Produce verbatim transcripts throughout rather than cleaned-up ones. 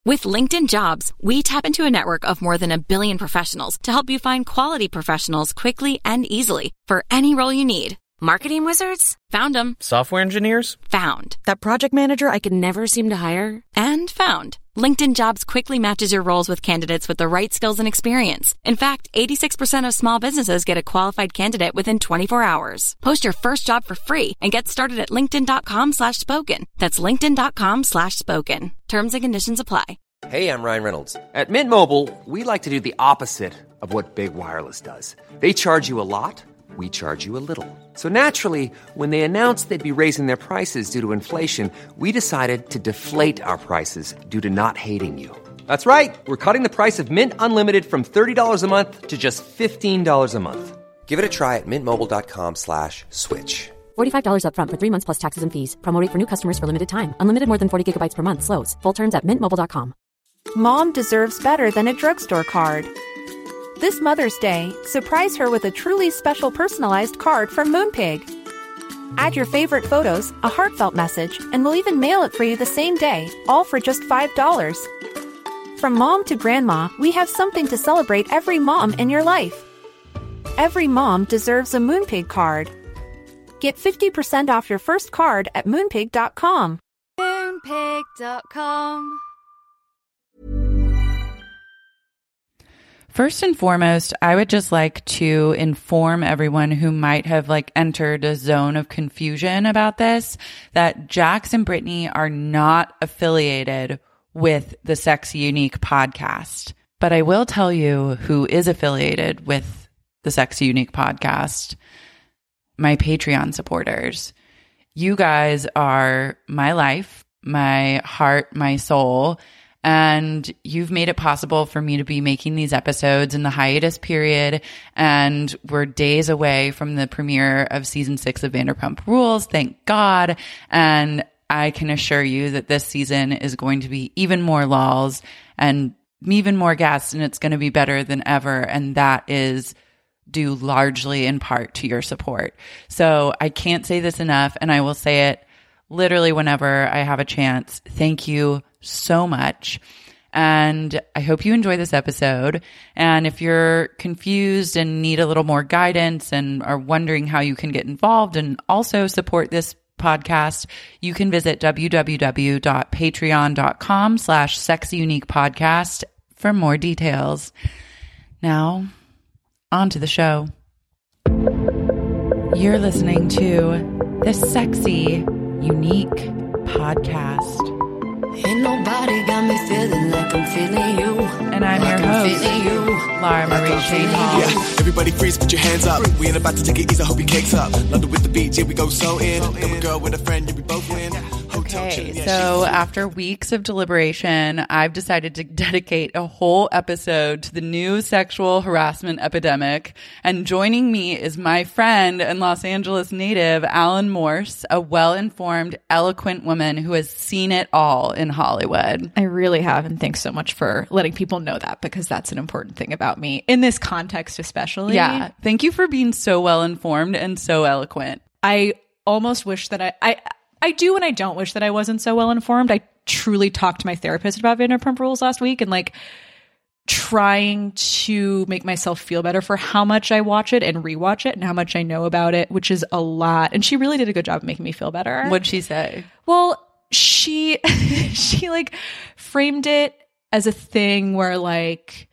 With LinkedIn Jobs, we tap into a network of more than a billion professionals to help you find quality professionals quickly and easily for any role you need. Marketing wizards? Found them. Software engineers? Found. That project manager I could never seem to hire? And found. LinkedIn Jobs quickly matches your roles with candidates with the right skills and experience. In fact, eighty-six percent of small businesses get a qualified candidate within twenty-four hours. Post your first job for free and get started at linkedin.com slash spoken. That's linkedin.com slash spoken. Terms and conditions apply. Hey, I'm Ryan Reynolds. At Mint Mobile, we like to do the opposite of what Big Wireless does. They charge you a lot. We charge you a little. So naturally, when they announced they'd be raising their prices due to inflation, we decided to deflate our prices due to not hating you. That's right. We're cutting the price of Mint Unlimited from thirty dollars a month to just fifteen dollars a month. Give it a try at mintmobile.com slash switch. forty-five dollars up front for three months plus taxes and fees. Promo rate for new customers for limited time. Unlimited more than forty gigabytes per month. Slows full terms at mint mobile dot com. Mom deserves better than a drugstore card. This Mother's Day, surprise her with a truly special personalized card from Moonpig. Add your favorite photos, a heartfelt message, and we'll even mail it for you the same day, all for just five dollars. From mom to grandma, we have something to celebrate every mom in your life. Every mom deserves a Moonpig card. Get fifty percent off your first card at moonpig dot com. moonpig dot com. First and foremost, I would just like to inform everyone who might have like entered a zone of confusion about this, that Jax and Brittany are not affiliated with the Sexy Unique podcast. But I will tell you who is affiliated with the Sexy Unique podcast: my Patreon supporters. You guys are my life, my heart, my soul. And you've made it possible for me to be making these episodes in the hiatus period. And we're days away from the premiere of season six of Vanderpump Rules. Thank God. And I can assure you that this season is going to be even more lols and even more guests, and it's going to be better than ever. And that is due largely in part to your support. So I can't say this enough, and I will say it literally whenever I have a chance. Thank you so much. And I hope you enjoy this episode. And if you're confused and need a little more guidance and are wondering how you can get involved and also support this podcast, you can visit www.patreon.com slash sexyuniquepodcast for more details. Now, on to the show. You're listening to the Sexy Unique Podcast. Ain't nobody got me feeling like I'm feeling you. And I'm like your I'm host, you. Laura Marie like Shane Hall. Yeah, everybody freeze, put your hands up. We ain't about to take it easy, hope your cake's up. London with the beat, yeah, we go so in. Then we go with a friend, yeah, we both win. Okay, so after weeks of deliberation, I've decided to dedicate a whole episode to the new sexual harassment epidemic. And joining me is my friend and Los Angeles native, Alan Morse, a well-informed, eloquent woman who has seen it all in Hollywood. I really have, and thanks so much for letting people know that, because that's an important thing about me, in this context especially. Yeah, thank you for being so well-informed and so eloquent. I almost wish that I... I I do and I don't wish that I wasn't so well informed. I truly talked to my therapist about Vanderpump Rules last week and like trying to make myself feel better for how much I watch it and rewatch it and how much I know about it, which is a lot. And she really did a good job of making me feel better. What'd she say? Well, she she like framed it as a thing where like,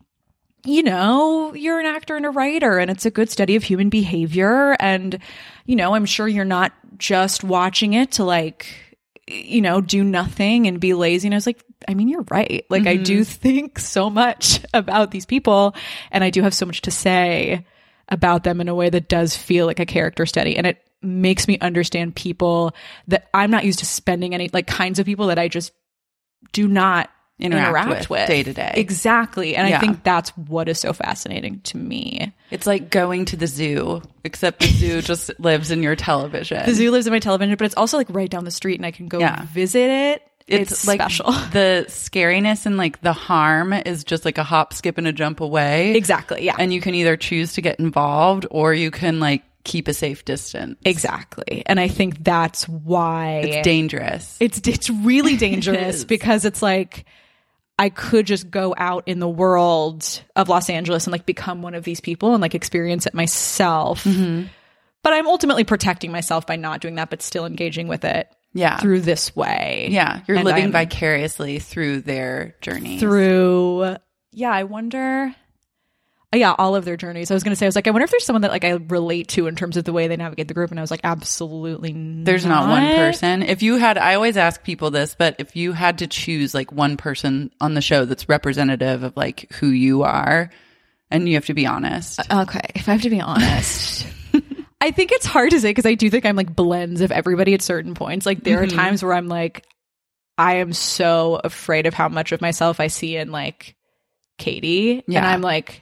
you know, you're an actor and a writer and it's a good study of human behavior. And, you know, I'm sure you're not just watching it to like, you know, do nothing and be lazy. And I was like, I mean, you're right. Like, mm-hmm. I do think so much about these people and I do have so much to say about them in a way that does feel like a character study. And it makes me understand people that I'm not used to spending any, like kinds of people that I just do not interact, interact with, with day to day. Exactly. And yeah. I think that's what is so fascinating to me. It's like going to the zoo, except the zoo just lives in your television. The zoo lives in my television, but it's also like right down the street and I can go yeah. visit it. It's, it's like special. The scariness and like the harm is just like a hop, skip, and a jump away. Exactly. Yeah. And you can either choose to get involved or you can like keep a safe distance. Exactly. And I think that's why it's dangerous. It's it's really dangerous it because it's like, I could just go out in the world of Los Angeles and like become one of these people and like experience it myself. Mm-hmm. But I'm ultimately protecting myself by not doing that, but still engaging with it yeah. through this way. Yeah. You're And living I'm vicariously through their journeys. Through, yeah, I wonder... Yeah, all of their journeys. I was going to say, I was like, I wonder if there's someone that like I relate to in terms of the way they navigate the group. And I was like, absolutely not. There's not one person. If you had, I always ask people this, but if you had to choose like one person on the show that's representative of like who you are, and you have to be honest. Okay, if I have to be honest. I think it's hard to say because I do think I'm like blends of everybody at certain points. Like there mm-hmm. are times where I'm like, I am so afraid of how much of myself I see in like Katie. Yeah. And I'm like,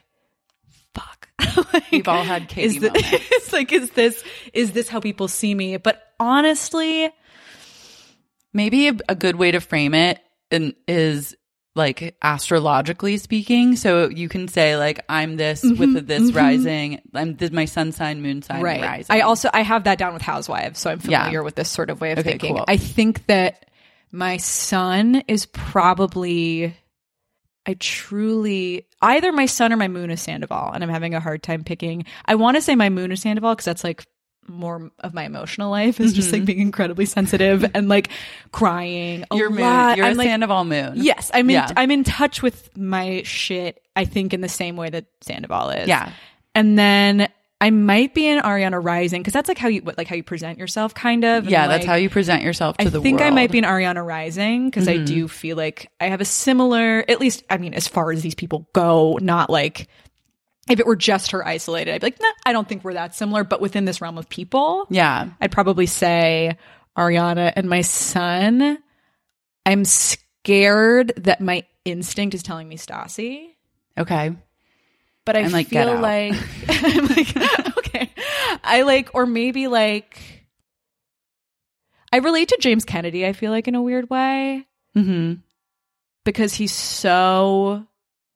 like, we've all had Katie is the, moments. It's like, is this is this how people see me? But honestly, maybe a, a good way to frame it in, is like astrologically speaking. So you can say like, I'm this mm-hmm, with this mm-hmm. rising. I'm this, my sun sign, moon sign, right. rising. I also I have that down with Housewives, so I'm familiar yeah. with this sort of way of okay, thinking. Cool. I think that my sun is probably. I truly either my sun or my moon is Sandoval, and I'm having a hard time picking. I want to say my moon is Sandoval because that's like more of my emotional life is mm-hmm. just like being incredibly sensitive and like crying a your moon, lot. You're I'm a like, Sandoval moon. Yes, I'm in. Yeah. I'm in touch with my shit. I think in the same way that Sandoval is. Yeah, and then I might be an Ariana Rising because that's like how you like how you present yourself, kind of. Yeah, and that's like, how you present yourself to I the world. think I might be an Ariana Rising because mm-hmm. I do feel like I have a similar, at least, I mean, as far as these people go, not like if it were just her isolated, I'd be like, nah, I don't think we're that similar. But within this realm of people, yeah, I'd probably say Ariana. And my son, I'm scared that my instinct is telling me Stassi. Okay. But I like, feel like I'm like okay, I like, or maybe like I relate to James Kennedy. I feel like in a weird way, mm-hmm. because he's so.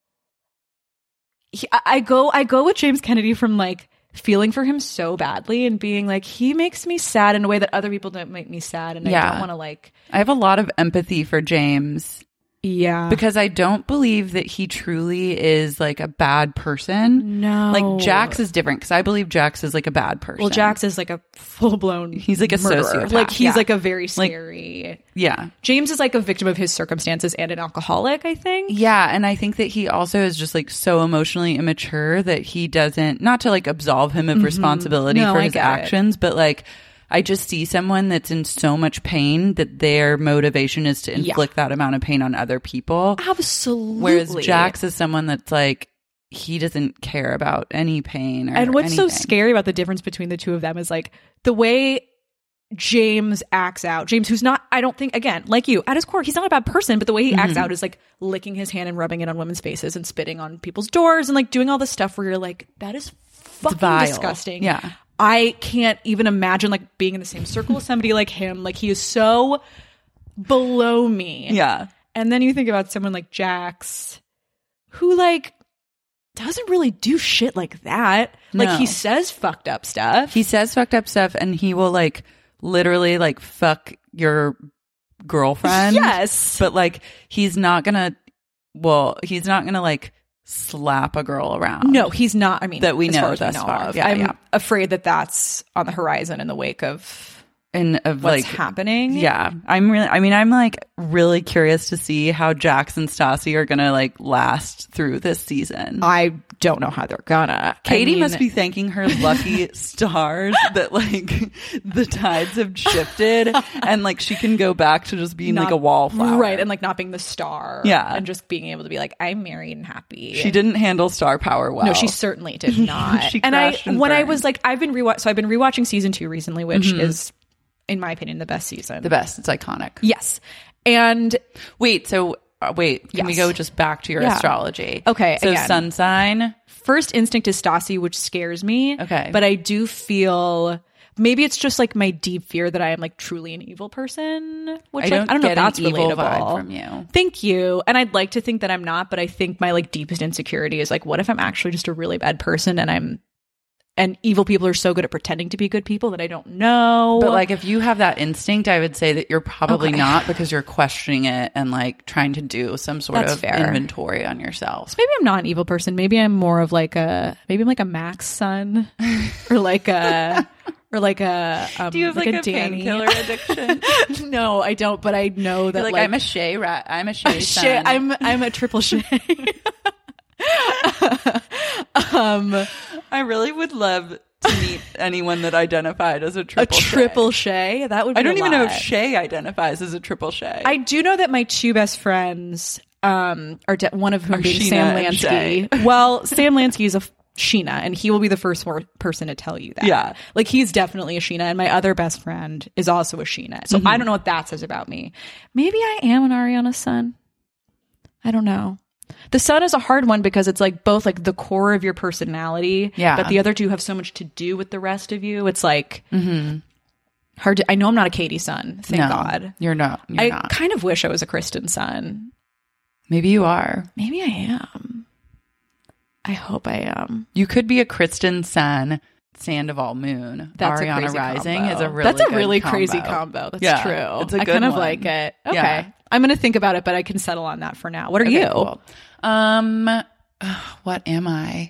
He, I, I go, I go with James Kennedy from like feeling for him so badly and being like he makes me sad in a way that other people don't make me sad, and yeah. I don't want to like. I have a lot of empathy for James. Yeah. Because I don't believe that he truly is like a bad person. No. Like Jax is different because I believe Jax is like a bad person. Well, Jax is like a full blown He's like a murderer. sociopath. Like he's yeah. like a very scary. Like, yeah. James is like a victim of his circumstances and an alcoholic, I think. Yeah. And I think that he also is just like so emotionally immature that he doesn't, not to like absolve him of mm-hmm. responsibility no, for I his get actions, it. but like I just see someone that's in so much pain that their motivation is to inflict yeah. that amount of pain on other people. Absolutely. Whereas Jax is someone that's like, he doesn't care about any pain or And what's anything. so scary about the difference between the two of them is like the way James acts out. James, who's not, I don't think, again, like you, at his core, he's not a bad person, but the way he mm-hmm. acts out is like licking his hand and rubbing it on women's faces and spitting on people's doors and like doing all this stuff where you're like, that is fucking disgusting. Yeah. I can't even imagine like being in the same circle with somebody like him. Like he is so below me. Yeah. And then you think about someone like Jax, who like doesn't really do shit like that. No. Like he says fucked up stuff. He says fucked up stuff and he will like literally like fuck your girlfriend. Yes. But like he's not gonna, well, he's not gonna like slap a girl around. No, he's not. I mean, that we as know far as thus we know far. Of. Yeah, I'm yeah. afraid that that's on the horizon in the wake of and of what's like happening. Yeah, I'm really. I mean, I'm like really curious to see how Jax and Stassi are gonna like last through this season. I don't know how they're gonna. Katie I mean, must be thanking her lucky stars that like the tides have shifted and like she can go back to just being not, like a wallflower, right? And like not being the star, yeah, and just being able to be like, I'm married and happy. She didn't handle star power well. No, she certainly did not. she and I, and when burned. I was like, I've been rewatch, so I've been rewatching season two recently, which mm-hmm. is, in my opinion, the best season. The best. It's iconic. Yes. And wait, so uh, wait, can yes. we go just back to your yeah. astrology? Okay. So again, sun sign. First instinct is Stassi, which scares me. Okay. But I do feel maybe it's just like my deep fear that I am like truly an evil person. Which I don't, like, I don't know get if that's an evil relatable vibe from you. Thank you. And I'd like to think that I'm not, but I think my like deepest insecurity is like, what if I'm actually just a really bad person and I'm and evil people are so good at pretending to be good people that I don't know. But like if you have that instinct, I would say that you're probably Okay. not, because you're questioning it and like trying to do some sort That's of fair. inventory on yourself. So maybe I'm not an evil person. Maybe I'm more of like a maybe I'm like a Max son or like a or like a um, Do you have like, a, Danny. painkiller addiction? No, I don't. But I know that You're like, like I'm a Shay rat. I'm a Shay son. Shay, I'm I'm a triple Shay. um, I really would love to meet anyone that identified as a a triple Shay. triple Shay. That would. Be I don't a even know if lot. Shay identifies as a triple Shay. I do know that my two best friends um, are de- one of whom Are being Sheena Sam and Shay. Lansky. Well, Sam Lansky is a f- Sheena, and he will be the first wor- person to tell you that. Yeah. Like he's definitely a Sheena, and my other best friend is also a Sheena. So Mm-hmm. I don't know what that says about me. Maybe I am an Ariana son. I don't know. The sun is a hard one because it's like both like the core of your personality, Yeah. but the other two have so much to do with the rest of you. It's like Mm-hmm. hard to, I know I'm not a Katie son, thank No, God. You're not. You're I not. kind of wish I was a Kristen son. Maybe you are. Maybe I am. I hope I am. You could be a Kristen Sun, Sandoval Moon. That's Ariana a crazy Rising combo. is a really That's a good really combo. crazy combo. That's Yeah, true. it's a I good kind of one. like it. Okay. Yeah. I'm going to think about it, but I can settle on that for now. What are Okay, you? cool. Um, what am I?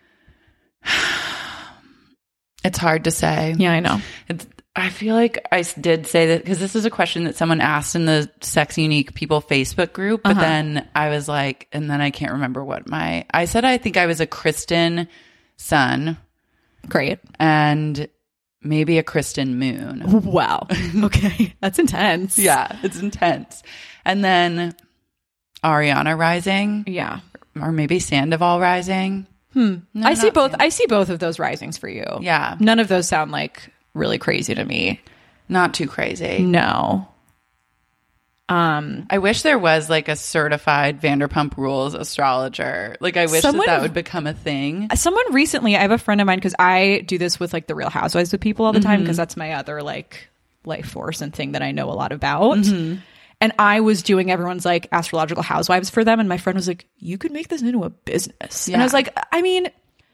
It's hard to say. Yeah, I know. It's, I feel like I s- did say that because this is a question that someone asked in the Sex Unique People Facebook group, but Uh-huh. then I was like, and then I can't remember what my, I said I think I was a Kristen Sun Great. and maybe a Kristen Moon. Wow. Okay. That's intense. Yeah, it's intense. And then Ariana Rising, Yeah. or maybe Sandoval Rising. No, I see not both. Sandoval. I see both of those risings for you. Yeah. None of those sound like really crazy to me. Not too crazy. No. Um, I wish there was like a certified Vanderpump Rules astrologer. Like I wish Someone- that that would become a thing. someone recently, I have a friend of mine because I do this with like the Real Housewives with people all the time Mm-hmm. because that's my other like life force and thing that I know a lot about. Mm-hmm. And I was doing everyone's like astrological housewives for them. And my friend was like, you could make this into a business. And I Yeah. was like, I mean,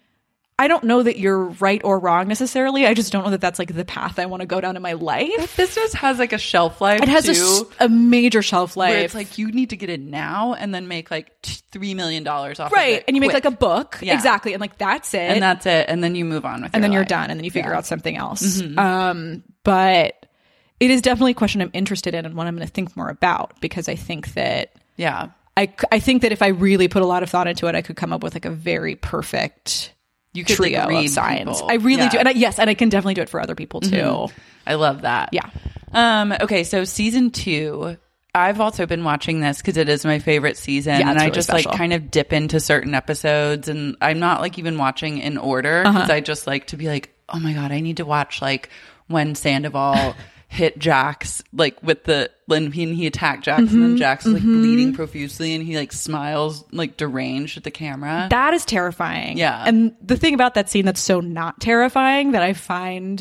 I don't know that you're right or wrong necessarily. I just don't know that that's like the path I want to go down in my life. Business has like a shelf life. It has a too, s- a, major shelf life. where it's like you need to get it now and then make like t- three million dollars off. right. of it And you make quick. like a book. Yeah. Exactly. And like, that's it. and that's it, and then you move on with, and your then you're life. done. And then you figure Yeah. out something else. Um, but it is definitely a question I'm interested in and one I'm going to think more about because I think that Yeah, I, I think that if I really put a lot of thought into it, I could come up with like a very perfect you could like, trio read of signs. people. I really Yeah. do. And I, yes, and I can definitely do it for other people too. Mhm. I love that. Yeah. Um. Okay. So season two, I've also been watching this because it is my favorite season, Yeah, and it's I really just special. like kind of dip into certain episodes, and I'm not like even watching in order because Uh-huh. I just like to be like, oh my god, I need to watch like when Sandoval hit Jax like with the when he, he attacked Jax and Mm-hmm. then Jax is like bleeding profusely and he like smiles like deranged at the camera. That is terrifying. Yeah. And the thing about that scene that's so not terrifying that I find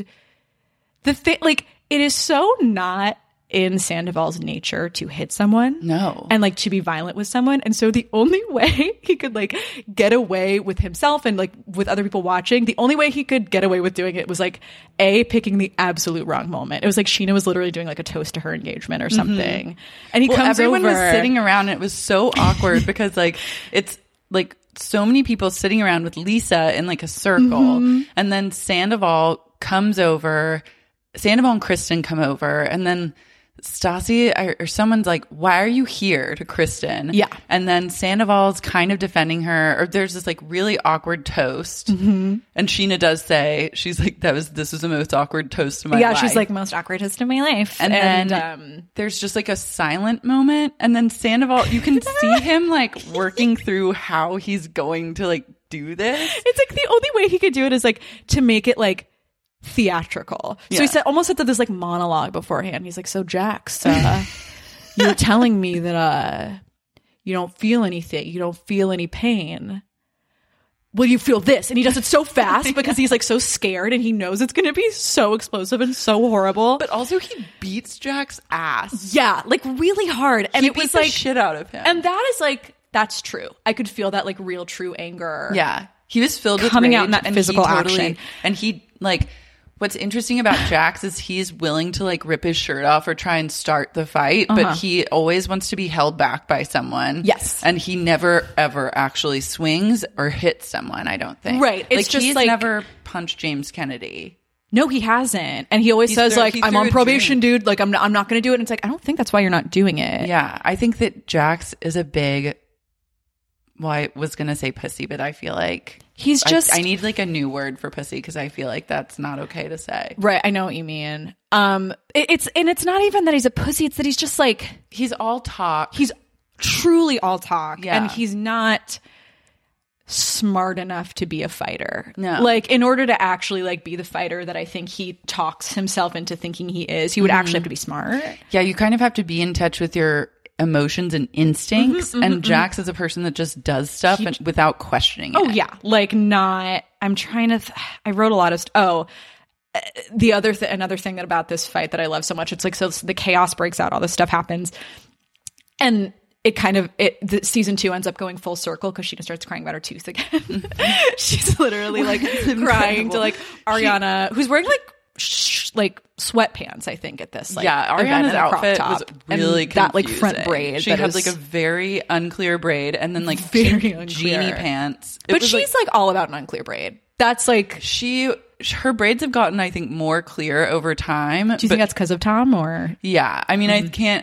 the thing, like, it is so not in Sandoval's nature to hit someone. No. And like to be violent with someone. And so the only way he could like get away with himself and like with other people watching, the only way he could get away with doing it was like A, picking the absolute wrong moment. It was like Sheena was literally doing like a toast to her engagement or something. And he Well, comes everyone over. was sitting around and it was so awkward because like it's like so many people sitting around with Lisa in like a circle Mm-hmm. and then Sandoval comes over, Sandoval and Kristen come over and then Stassi or, or someone's like, why are you here to Kristen? Yeah. And then Sandoval's kind of defending her, or there's this like really awkward toast. Mm-hmm. And Sheena does say, she's like, that was, this was the most awkward toast of my yeah, life. she's like, most awkward toast of my life. And, And, then um, there's just like a silent moment. And then Sandoval, you can see him like working through how he's going to like do this. it's like the only way he could do it is like to make it like theatrical. So Yeah. he said almost said this like monologue beforehand. He's like, so Jax, uh, you're telling me that uh, you don't feel anything. You don't feel any pain. Well, you feel this. And he does it so fast because he's like so scared and he knows it's going to be so explosive and so horrible. But also he beats Jack's ass. yeah, like really hard. And He it beats was the like, shit out of him. and that is like, that's true. I could feel that like real true anger. yeah. He was filled with coming rage, out in that and physical he totally, action. And he like what's interesting about Jax is he's willing to like rip his shirt off or try and start the fight, Uh-huh. but he always wants to be held back by someone. Yes. And he never ever actually swings or hits someone, I don't think. Right. It's like, just he's like- never punched James Kennedy. No, he hasn't. And he always He says threw- like, he I'm threw on a probation, drink. dude. Like, I'm not, I'm not going to do it. And it's like, I don't think that's why you're not doing it. Yeah. I think that Jax is a big, well, I was going to say pussy, but I feel like He's I- just- I, need like a new word for pussy because I feel like that's not okay to say. Right. I know what you mean. Um, it, it's, and it's not even that he's a pussy. It's that he's just like, He's all talk. he's truly all talk. Yeah. And he's not smart enough to be a fighter. No. Like, in order to actually like be the fighter that I think he talks himself into thinking he is, he would Mm-hmm. actually have to be smart. Yeah, you kind of have to be in touch with your emotions and instincts. Mm-hmm, and Jax is a person that just does stuff and, without questioning it. Oh yeah, like not. I'm trying to. Th- I wrote a lot of. St- oh, uh, the other th- another thing that about this fight that I love so much. It's like so the chaos breaks out, all this stuff happens, and it kind of it. The season two ends up going full circle because Sheena starts crying about her tooth again. She's literally like crying to like Ariana, who's wearing like sh- like sweatpants. I think at this like yeah, event Ariana's and a crop outfit top. was really and that like front confusing. braid. She that had is- like a very unclear braid and then like Very pink unclear. genie pants. It but was, she's like, all about an unclear braid. That's like. she her braids have gotten I think more clear over time. Do you think that's because of Tom or? Yeah, I mean, Mm-hmm. I can't,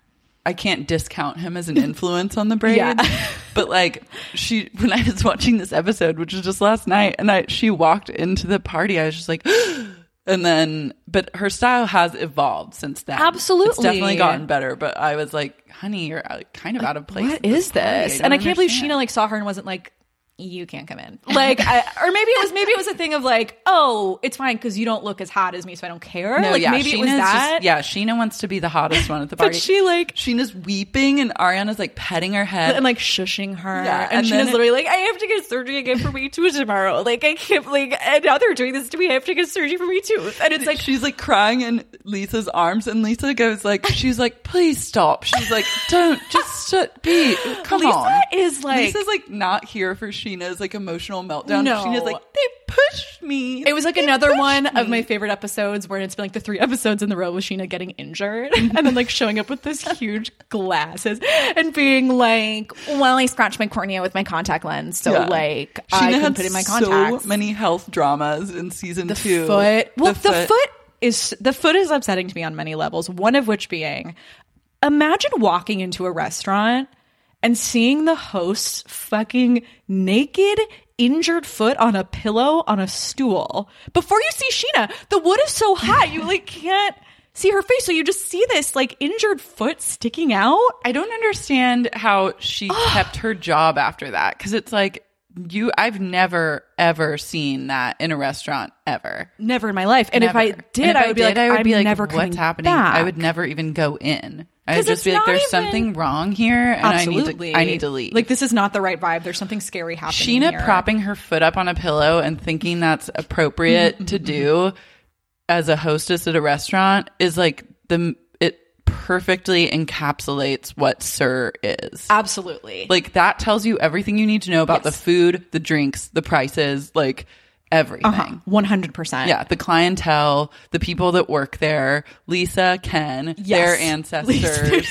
I can't discount him as an influence on the braid. Yeah. But like, she when I was watching this episode, which was just last night, and I she walked into the party, I was just like, and then, but her style has evolved since then. Absolutely. it's definitely gotten better. But I was like, honey, you're uh, kind of out of place. What at is party. this? don't And I can't believe understand. Sheena like saw her and wasn't like, you can't come in. Like, I, or maybe it was maybe it was a thing of like, oh, it's fine because you don't look as hot as me, so I don't care. No, like yeah, maybe it was Sheena's that. Just, yeah, Sheena wants to be the hottest one at the But party. she like Sheena's weeping and Ariana's like petting her head and like shushing her, Yeah, and, and Sheena's then it- literally like, I have to get surgery again for me too tomorrow. Like I can't like, and now they're doing this to me. I have to get surgery for me too. And it's like, she's like crying in Lisa's arms, and Lisa goes like, she's like, please stop. She's like, don't, just shut, be, come Lisa on. is like, Lisa's like not here for Sheena's like emotional meltdown. No. Sheena's like, they pushed me. it was like They another pushed one of me." my favorite episodes where it's been like the three episodes in the row with Sheena getting injured and then like showing up with this huge glasses and being like, well, I scratched my cornea with my contact lens. So Yeah. like Sheena I can had put in my contacts. so many health dramas in season the two. foot. Well, the, foot. is the foot is upsetting to me on many levels. One of which being, imagine walking into a restaurant and seeing the host's fucking naked, injured foot on a pillow on a stool. Before you see Sheena, the wood is so hot you like can't see her face, so you just see this like injured foot sticking out. I don't understand how she kept her job after that, because it's like, you I've never ever seen that in a restaurant ever. Never in my life. And Never. if I did, And if I would be like, I would I'm be like, never coming what's happening? back. I would never even go in. I 'Cause would just it's be like, not there's even- something wrong here, and Absolutely. I need to I need to leave. Like, this is not the right vibe. There's something scary happening Sheena here. propping her foot up on a pillow and thinking that's appropriate to do as a hostess at a restaurant is like the it perfectly encapsulates what Sir is. Absolutely. Like, that tells you everything you need to know about Yes. the food, the drinks, the prices, like everything. Uh-huh. one hundred percent. Yeah, the clientele, the people that work there, Lisa, Ken, Yes. their ancestors,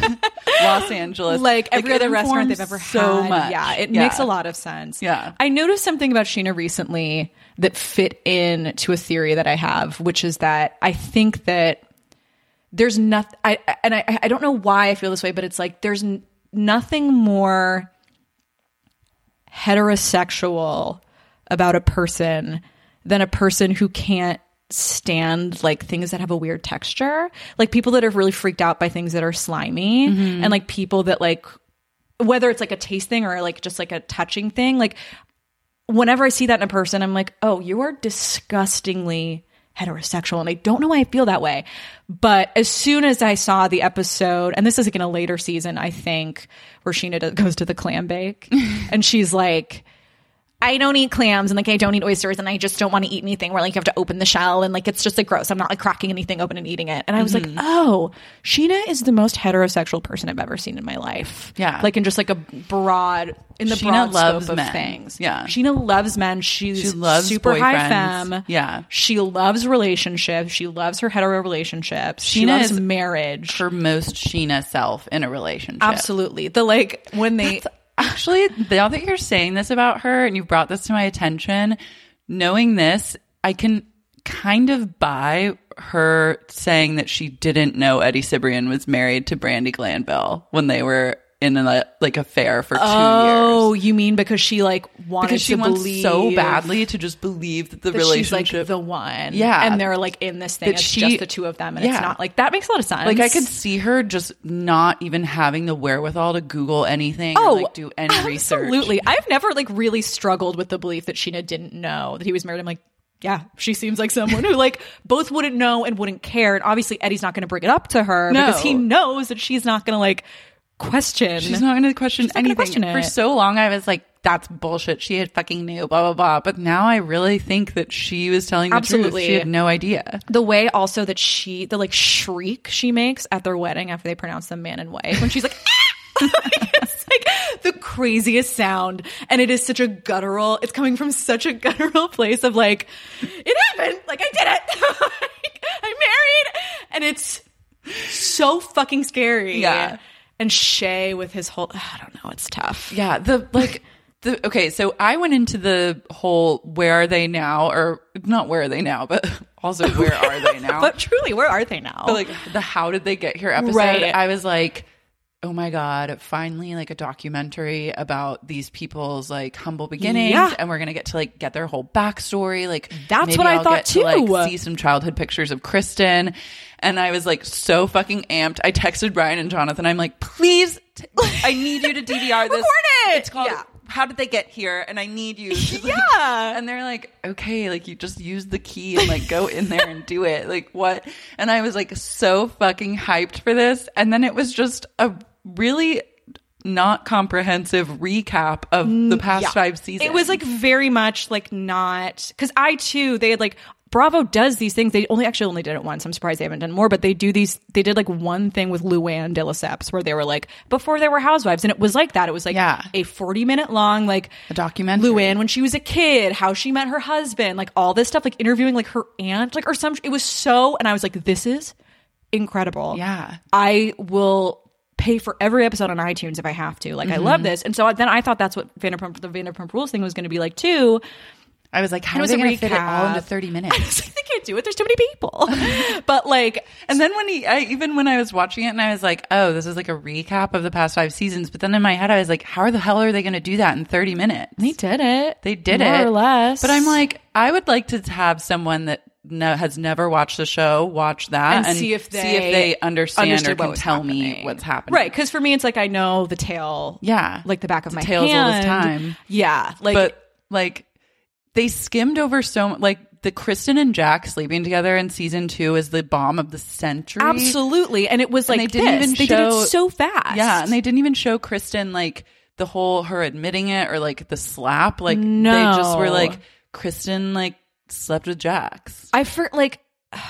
Los Angeles. Like every it other restaurant they've informs ever so had. much. Yeah, it Yeah. makes a lot of sense. Yeah. I noticed something about Sheena recently that fit in to a theory that I have, which is that I think that there's nothing, I, and I, I don't know why I feel this way, but it's like there's n- nothing more heterosexual about a person than a person who can't stand like things that have a weird texture, like people that are really freaked out by things that are slimy, Mm-hmm. and like people that like, whether it's like a taste thing or like just like a touching thing, like whenever I see that in a person, I'm like, oh, you are disgustingly heterosexual. And I don't know why I feel that way. But as soon as I saw the episode, and this is like in a later season, I think, where Sheena does, goes to the clam bake and she's like, I don't eat clams and like I don't eat oysters and I just don't want to eat anything where like you have to open the shell and like it's just like gross. I'm not like cracking anything open and eating it. And I was mm-hmm. like, oh, Sheena is the most heterosexual person I've ever seen in my life. Yeah. Like in just like a broad, in the Sheena broad loves scope men. of things. Yeah. Sheena loves men. She's she loves super high boyfriends. femme. Yeah. She loves relationships. She loves her hetero relationships. She Sheena loves is marriage. her most Sheena self in a relationship. Absolutely. The like when they... Actually, now that you're saying this about her and you brought this to my attention, knowing this, I can kind of buy her saying that she didn't know Eddie Cibrian was married to Brandi Glanville when they were in a like affair for two oh, years. Oh, you mean because she like wanted because she to wants believe so badly to just believe that the that relationship she's like the one. Yeah. And they're like in this thing. That It's she- just the two of them. And yeah. it's not like that makes a lot of sense. Like I could see her just not even having the wherewithal to Google anything Oh, or like do any research. Absolutely. I've never like really struggled with the belief that Sheena didn't know that he was married. I'm like, yeah, she seems like someone who like both wouldn't know and wouldn't care. And obviously Eddie's not going to bring it up to her No. because he knows that she's not going to like question. She's not going to question She's not gonna anything. question For it. so long, I was like, that's bullshit. She had fucking knew, blah, blah, blah. But now I really think that she was telling the Absolutely. truth. She had no idea. The way also that she, the like shriek she makes at their wedding after they pronounce them man and wife, when she's like, ah! It's like the craziest sound. And it is such a guttural, it's coming from such a guttural place of like, it happened. Like, I did it. Like, I'm married. And it's so fucking scary. Yeah. And Shay with his whole, I don't know, it's tough. Yeah. The like, the, okay. So I went into the whole where are they now, or not where are they now, but also where are they now? But truly, where are they now? But like the how did they get here episode, Right. I was like, oh my God, finally like a documentary about these people's like humble beginnings. Yeah. And we're going to get to like get their whole backstory. Like That's maybe what I I'll thought get to, like, too. see some childhood pictures of Kristen. And I was like so fucking amped. I texted Brian and Jonathan. I'm like, please, t- I need you to D V R this. Record it! It's called Yeah. How Did They Get Here? And I need you to, like, Yeah. and they're like, okay, like you just use the key and like go in there and do it. Like what? And I was like so fucking hyped for this. And then it was just a really not comprehensive recap of the past Yeah. five seasons. It was like very much like not, because I too, they had like, Bravo does these things. They only actually only did it once. I'm surprised they haven't done more, but they do these. They did like one thing with Luann de Lesseps where they were like, before they were housewives. And it was like that. It was like Yeah. a forty minute long, like a documentary. Luann when she was a kid, how she met her husband, like all this stuff, like interviewing like her aunt, like or some, it was so, and I was like, this is incredible. Yeah. I will pay for every episode on iTunes if I have to. Like, Mm-hmm. I love this. And so then I thought that's what Vanderpump, the Vanderpump Rules thing was going to be like too. I was like, how It are was they a going to fit it all recap. into thirty I minutes? was like, they can't do it. There's too many people. But like, And then when he, I, even when I was watching it and I was like, oh, this is like a recap of the past five seasons. But then in my head, I was like, how the hell are they going to do that in thirty minutes? they did it. They did More it. or less. But I'm like, I would like to have someone that no, has never watched the show watch that and, see if they see if they understand understood or what can was tell me happening. what's happening. Right. Because for me, it's like I know the tale. Yeah. Like the back of The my tale's hand. old as time. Yeah. Like, but like they skimmed over so much. Like the Kristen and Jack sleeping together in season two is the bomb of the century. absolutely. And it was like And they didn't this. even they show did it so fast. Yeah, and they didn't even show Kristen like the whole her admitting it or like the slap. Like No. they just were like Kristen like slept with Jax. I for like,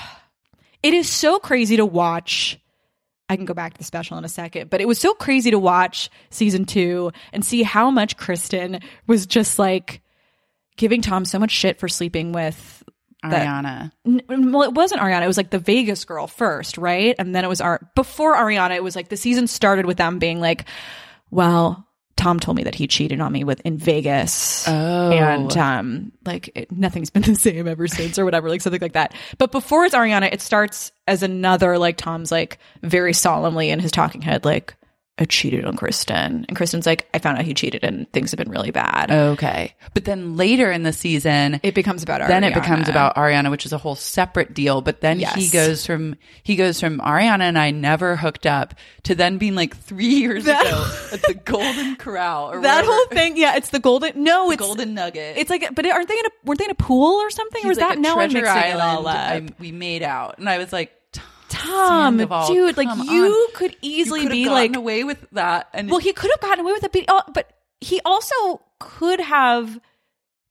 it is so crazy to watch. I can go back to the special in a second, but it was so crazy to watch season two and see how much Kristen was just like giving Tom so much shit for sleeping with that- Ariana. N- well, it wasn't Ariana. It was like the Vegas girl first, right? And then it was our before Ariana. It was like the season started with them being like, well, Tom told me that he cheated on me with in Vegas. Oh. And um like it, nothing's been the same ever since or whatever, like something like that. But before it's Ariana, it starts as another like Tom's like very solemnly in his talking head like, I cheated on Kristen. And Kristen's like, I found out he cheated and things have been really bad. Okay. But then later in the season, It becomes about Ariana. then it becomes about Ariana, which is a whole separate deal. But then Yes. he goes from he goes from Ariana and I never hooked up to then being like three years That- ago at the Golden Corral or that whatever. whole thing. Yeah, it's the golden. No, The it's Golden Nugget. It's like, but aren't they in a weren't they in a pool or something? He's or is like that at now I'm Treasure mixing Island. it all up? I, we made out, and I was like, Tom, Sandoval, dude, like come you on. could easily you could be have like, gotten away with that. And well, he could have gotten away with it, but, uh, but he also could have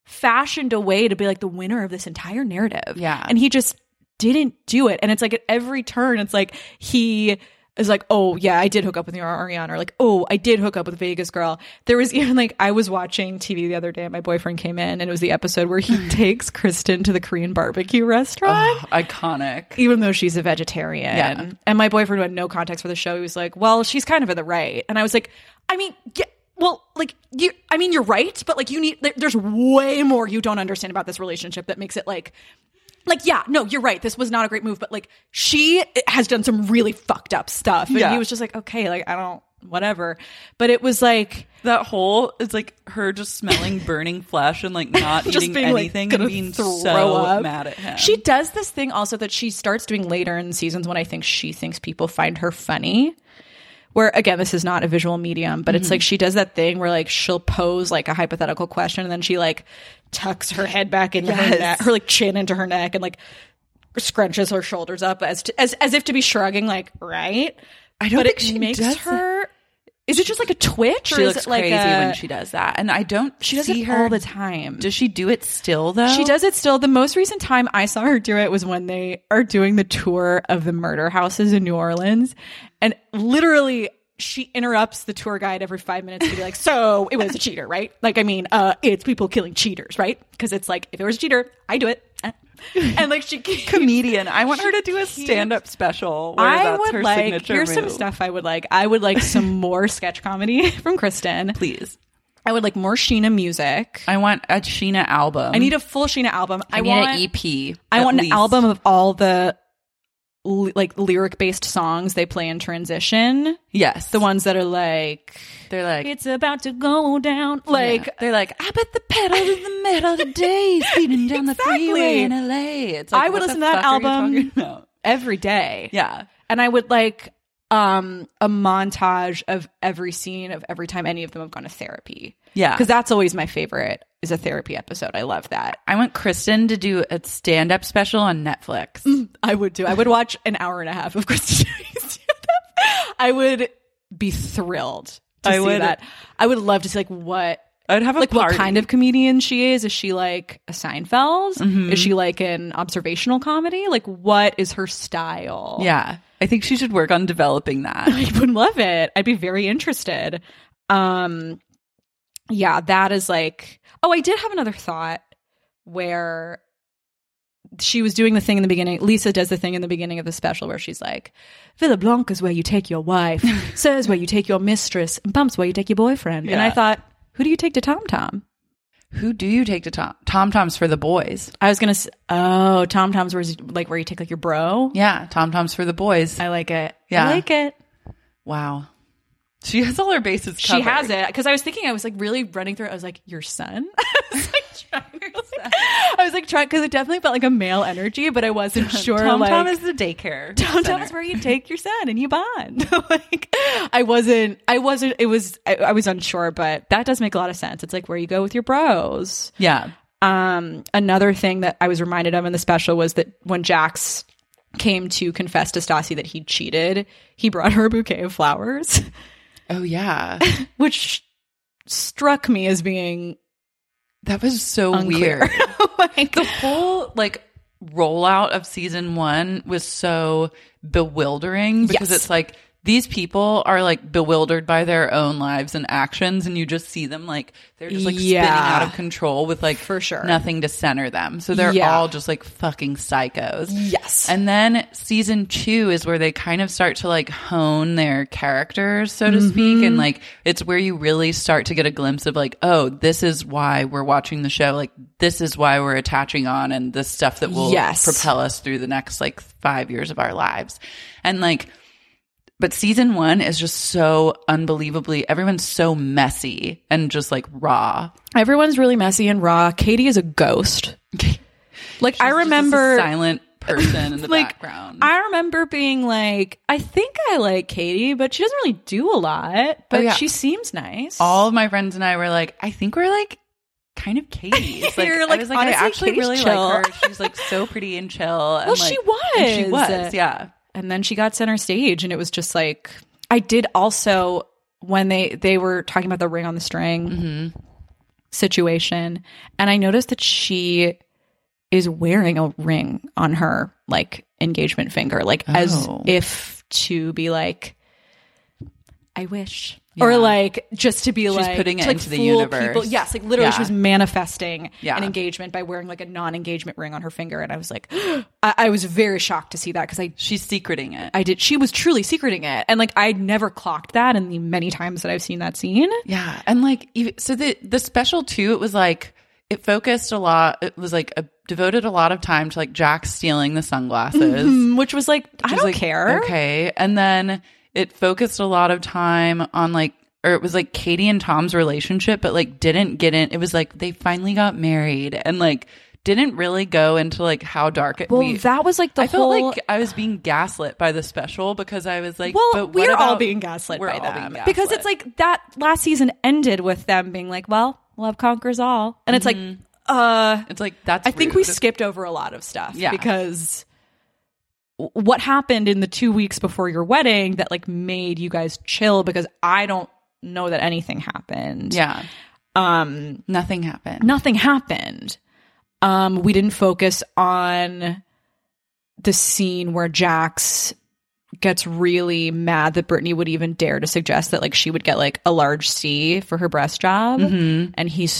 fashioned a way to be like the winner of this entire narrative. Yeah. And he just didn't do it. And it's like at every turn, it's like he is like, oh yeah, I did hook up with Ariana, or like, oh, I did hook up with Vegas girl. There was even like, I was watching T V the other day and my boyfriend came in and it was the episode where he takes Kristen to the Korean barbecue restaurant. Oh, iconic. Even though she's a vegetarian. Yeah. And my boyfriend, who had no context for the show, he was like, well, she's kind of at the right. And I was like, I mean, yeah, well, like, you, I mean, you're right, but like, you need, there, there's way more you don't understand about this relationship that makes it like, like, yeah, no, you're right. This was not a great move, but like, she has done some really fucked up stuff. And Yeah. he was just like, okay, like, I don't, whatever. But it was like, that whole, it's like her just smelling burning flesh and like not just eating being, like, anything gonna and being throw so up. mad at him. She does this thing also that she starts doing later in seasons when I think she thinks people find her funny. Where, again, this is not a visual medium, but mm-hmm. it's like she does that thing where like she'll pose like a hypothetical question and then she like tucks her head back into Yes. her neck, her like chin into her neck and like scrunches her shoulders up as to, as as if to be shrugging, like, right? I don't but think it she makes does her. Is it just like a twitch? She or looks is it like crazy a, when she does that. And I don't She does see it her all the time. Does she do it still though? She does it still. The most recent time I saw her do it was when they are doing the tour of the murder houses in New Orleans. And literally, she interrupts the tour guide every five minutes to be like, so it was a cheater, right? Like, I mean, uh, it's people killing cheaters, right? Because it's like, if there was a cheater, I do it. And like, she keeps, comedian. I want her to do a stand-up special where I that's would her like, signature here's move. some stuff I would like. I would like some more sketch comedy from Kristen. Please. I would like more Sheena music. I want a Sheena album. I need a full Sheena album. I, I need want an E P. I at want least. an album of all the li- like lyric based songs they play in transition. Yes. The ones that are like, They're like, it's about to go down. Like, yeah. They're like, I bet the pedal to the metal today, speeding down the Exactly. freeway in L A. It's like, I would what listen the to that fuck are you album talking about? every day. Yeah. And I would like um a montage of every scene of every time any of them have gone to therapy. Yeah. Because that's always my favorite, is a therapy episode. I love that. I want Kristen to do a stand-up special on Netflix. I would do. I would watch an hour and a half of Kristen. I would be thrilled to I see would- that. I would love to see like what I'd have a like party. what kind of comedian she is. Is she like a Seinfeld? Mhm. Is she like an observational comedy? Like, what is her style? Yeah. I think she should work on developing that. I would love it. I'd be very interested. Um, yeah, that is like, oh, I did have another thought where she was doing the thing in the beginning. Lisa does the thing in the beginning of the special where she's like, Villa Blanca is where you take your wife, Sir is where you take your mistress, and Bump's where you take your boyfriend. And Yeah. I thought, who do you take to Tom Tom? Who do you take to Tom? Tom Tom's for the boys. I was gonna. s- Oh, Tom Tom's where like where you take like your bro. Yeah. Tom Tom's for the boys. I like it. Yeah. I like it. Wow. She has all her bases covered. She has it because I was thinking I was like really running through it. I was like, your son. I was like trying. I was like trying because it definitely felt like a male energy, but I wasn't sure. Tom like, Tom is the daycare. Tom center. Tom is where you take your son and you bond. Like, I wasn't. I wasn't. It was. I, I was unsure, but that does make a lot of sense. It's like where you go with your bros. Yeah. Um. Another thing that I was reminded of in the special was that when Jax came to confess to Stassi that he cheated, he brought her a bouquet of flowers. Oh, yeah. Which struck me as being That was so unclear. weird. Like, The whole, like, rollout of season one was so bewildering because Yes. it's like these people are like bewildered by their own lives and actions, and you just see them like they're just like Yeah. spinning out of control with like For sure. nothing to center them. So they're Yeah. all just like fucking psychos. Yes. And then season two is where they kind of start to like hone their characters, so to speak. And like, it's where you really start to get a glimpse of like, oh, this is why we're watching the show. Like, this is why we're attaching on and the stuff that will Yes. propel us through the next like five years of our lives. And like, but season one is just so unbelievably, everyone's so messy and just like raw. Everyone's really messy and raw. Katie is a ghost. Like, She's I just remember this silent person in the like, background. I remember being like, I think I like Katie, but she doesn't really do a lot. But Oh, yeah. she seems nice. All of my friends and I were like, I think we're like kind of Katie's. Like, You're I like, was like, I honestly, actually Katie's really chill. like her. She's like so pretty and chill. And Well, like, she was. and she was, yeah. And then she got center stage, and it was just like, I did also when they they were talking about the ring on the string. Mm-hmm. situation. And I noticed that she is wearing a ring on her like engagement finger, like oh. as if to be like, I wish. Yeah. Or like just to be She's like putting it to, like, into the fool universe. People. Yes, like literally yeah. she was manifesting yeah. an engagement by wearing like a non-engagement ring on her finger. And I was like, I, I was very shocked to see that because I she's secreting it. I did. She was truly secreting it, and like I'd never clocked that in the many times that I've seen that scene. Yeah, and like even, so the the special too. It was like it focused a lot. It was like a, devoted a lot of time to like Jack stealing the sunglasses, mm-hmm, which was like I was don't like, care. Okay, and then it focused a lot of time on like, or it was like Katie and Tom's relationship, but like didn't get in. It was like they finally got married and like didn't really go into like how dark it. Well, we, that was like the I whole. felt like I was being gaslit by the special because I was like, well, but what we're about, all being gaslit we're by all them being because gaslit. it's like that last season ended with them being like, well, love conquers all, and it's mm-hmm. like, uh, it's like that's. I think we rude. skipped over a lot of stuff, yeah, because. What happened in the two weeks before your wedding that like made you guys chill? Because I don't know that anything happened. Yeah. Um, nothing happened. Nothing happened. Um, we didn't focus on the scene where Jax gets really mad that Brittany would even dare to suggest that like she would get like a large C for her breast job. Mm-hmm. And he's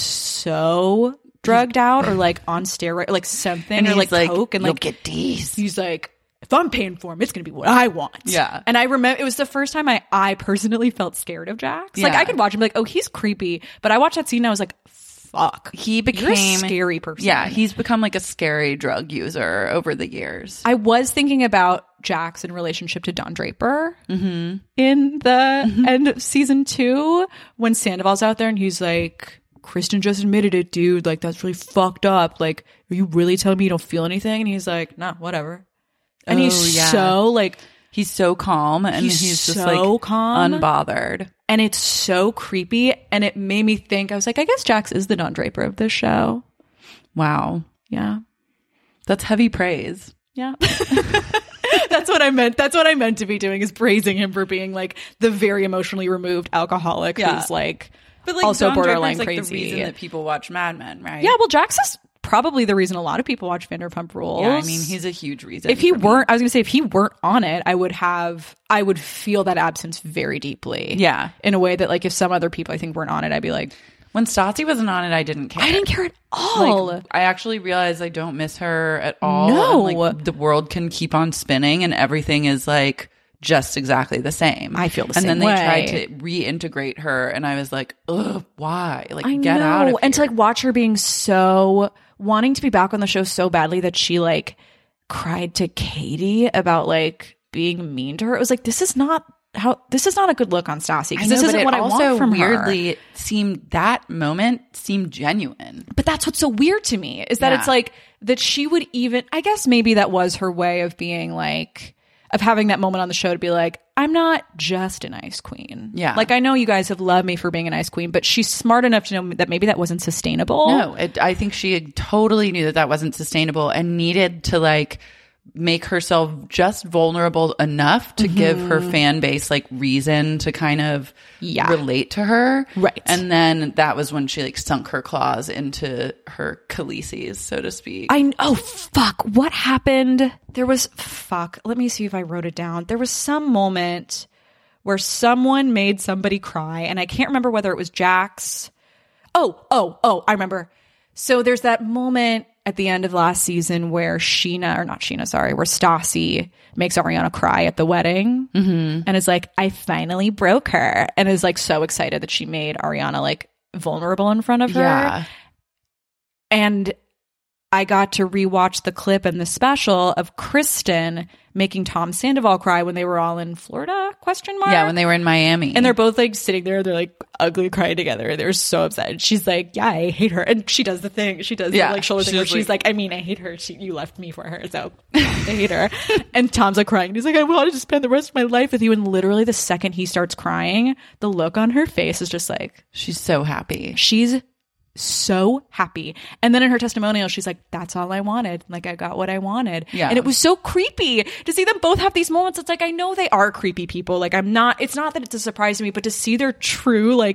so drugged out or like on steroid, like something, and or like, like coke, and You'll like get D's. He's like, if I'm paying for him, it's going to be what I want. Yeah. And I remember it was the first time I, I personally felt scared of Jax. Yeah. Like I could watch him be like, oh, he's creepy. But I watched that scene and I was like, fuck. He became You're a scary person. Yeah. He's become like a scary drug user over the years. I was thinking about Jax in relationship to Don Draper mm-hmm. in the mm-hmm. end of season two when Sandoval's out there and he's like, Kristen just admitted it, dude. Like, that's really fucked up. Like, are you really telling me you don't feel anything? And he's like, nah, whatever. And oh, he's yeah. so like, he's so calm and he's, he's just so like calm, unbothered. And it's so creepy. And it made me think, I was like, I guess Jax is the Don Draper of this show. Wow. Yeah. That's heavy praise. Yeah. That's what I meant. That's what I meant to be doing, is praising him for being like the very emotionally removed alcoholic yeah. who's like, but like also Don borderline Draper's, like, crazy. The reason that people watch Mad Men, right? Yeah, well, Jax is probably the reason a lot of people watch Vanderpump Rules. Yeah, I mean, he's a huge reason. If he for weren't, me. I was gonna say, if he weren't on it, I would have, I would feel that absence very deeply. Yeah, in a way that like if some other people I think weren't on it, I'd be like, when Stassi wasn't on it, I didn't care. I didn't care at all. Like, I actually realized I don't miss her at all. No, and, like, the world can keep on spinning, and everything is like just exactly the same. I feel the and same And then way. they tried to reintegrate her, and I was like, ugh, why? Like, I get know. out of here. And to like watch her being so wanting to be back on the show so badly that she like cried to Katie about like being mean to her. It was like, this is not how, this is not a good look on Stassi, because this isn't what I want from her. Weirdly, seemed that moment seemed genuine. But that's what's so weird to me, is that Yeah. it's like that she would even, I guess maybe that was her way of being like, of having that moment on the show to be like, I'm not just an ice queen. Yeah. Like, I know you guys have loved me for being an ice queen, but she's smart enough to know that maybe that wasn't sustainable. No, it, I think she totally knew that that wasn't sustainable and needed to like make herself just vulnerable enough to mm-hmm. give her fan base like reason to kind of yeah. relate to her. Right. And then that was when she like sunk her claws into her Khaleesi's, so to speak. I oh fuck, what happened? There was fuck. Let me see if I wrote it down. There was some moment where someone made somebody cry, and I can't remember whether it was Jax. Oh, oh, oh, I remember. So there's that moment at the end of last season where Sheena, or not Sheena, sorry, where Stassi makes Ariana cry at the wedding mm-hmm. and is like, I finally broke her, and is like so excited that she made Ariana like vulnerable in front of her. Yeah. And I got to rewatch the clip and the special of Kristen making Tom Sandoval cry when they were all in Florida, question mark? Yeah, when they were in Miami. And they're both like sitting there, they're like ugly crying together. They're so upset. And she's like, yeah, I hate her. And she does the thing. She does yeah, the like shoulder thing where she's like, like, I mean, I hate her. She, you left me for her. So I hate her. And Tom's like crying. And he's like, I wanted to spend the rest of my life with you. And literally the second he starts crying, the look on her face is just like, she's so happy. She's so happy. And then in her testimonial, she's like, that's all I wanted. Like, I got what I wanted. Yeah. And it was so creepy to see them both have these moments. It's like, I know they are creepy people. Like, I'm not, it's not that it's a surprise to me, but to see their true, like,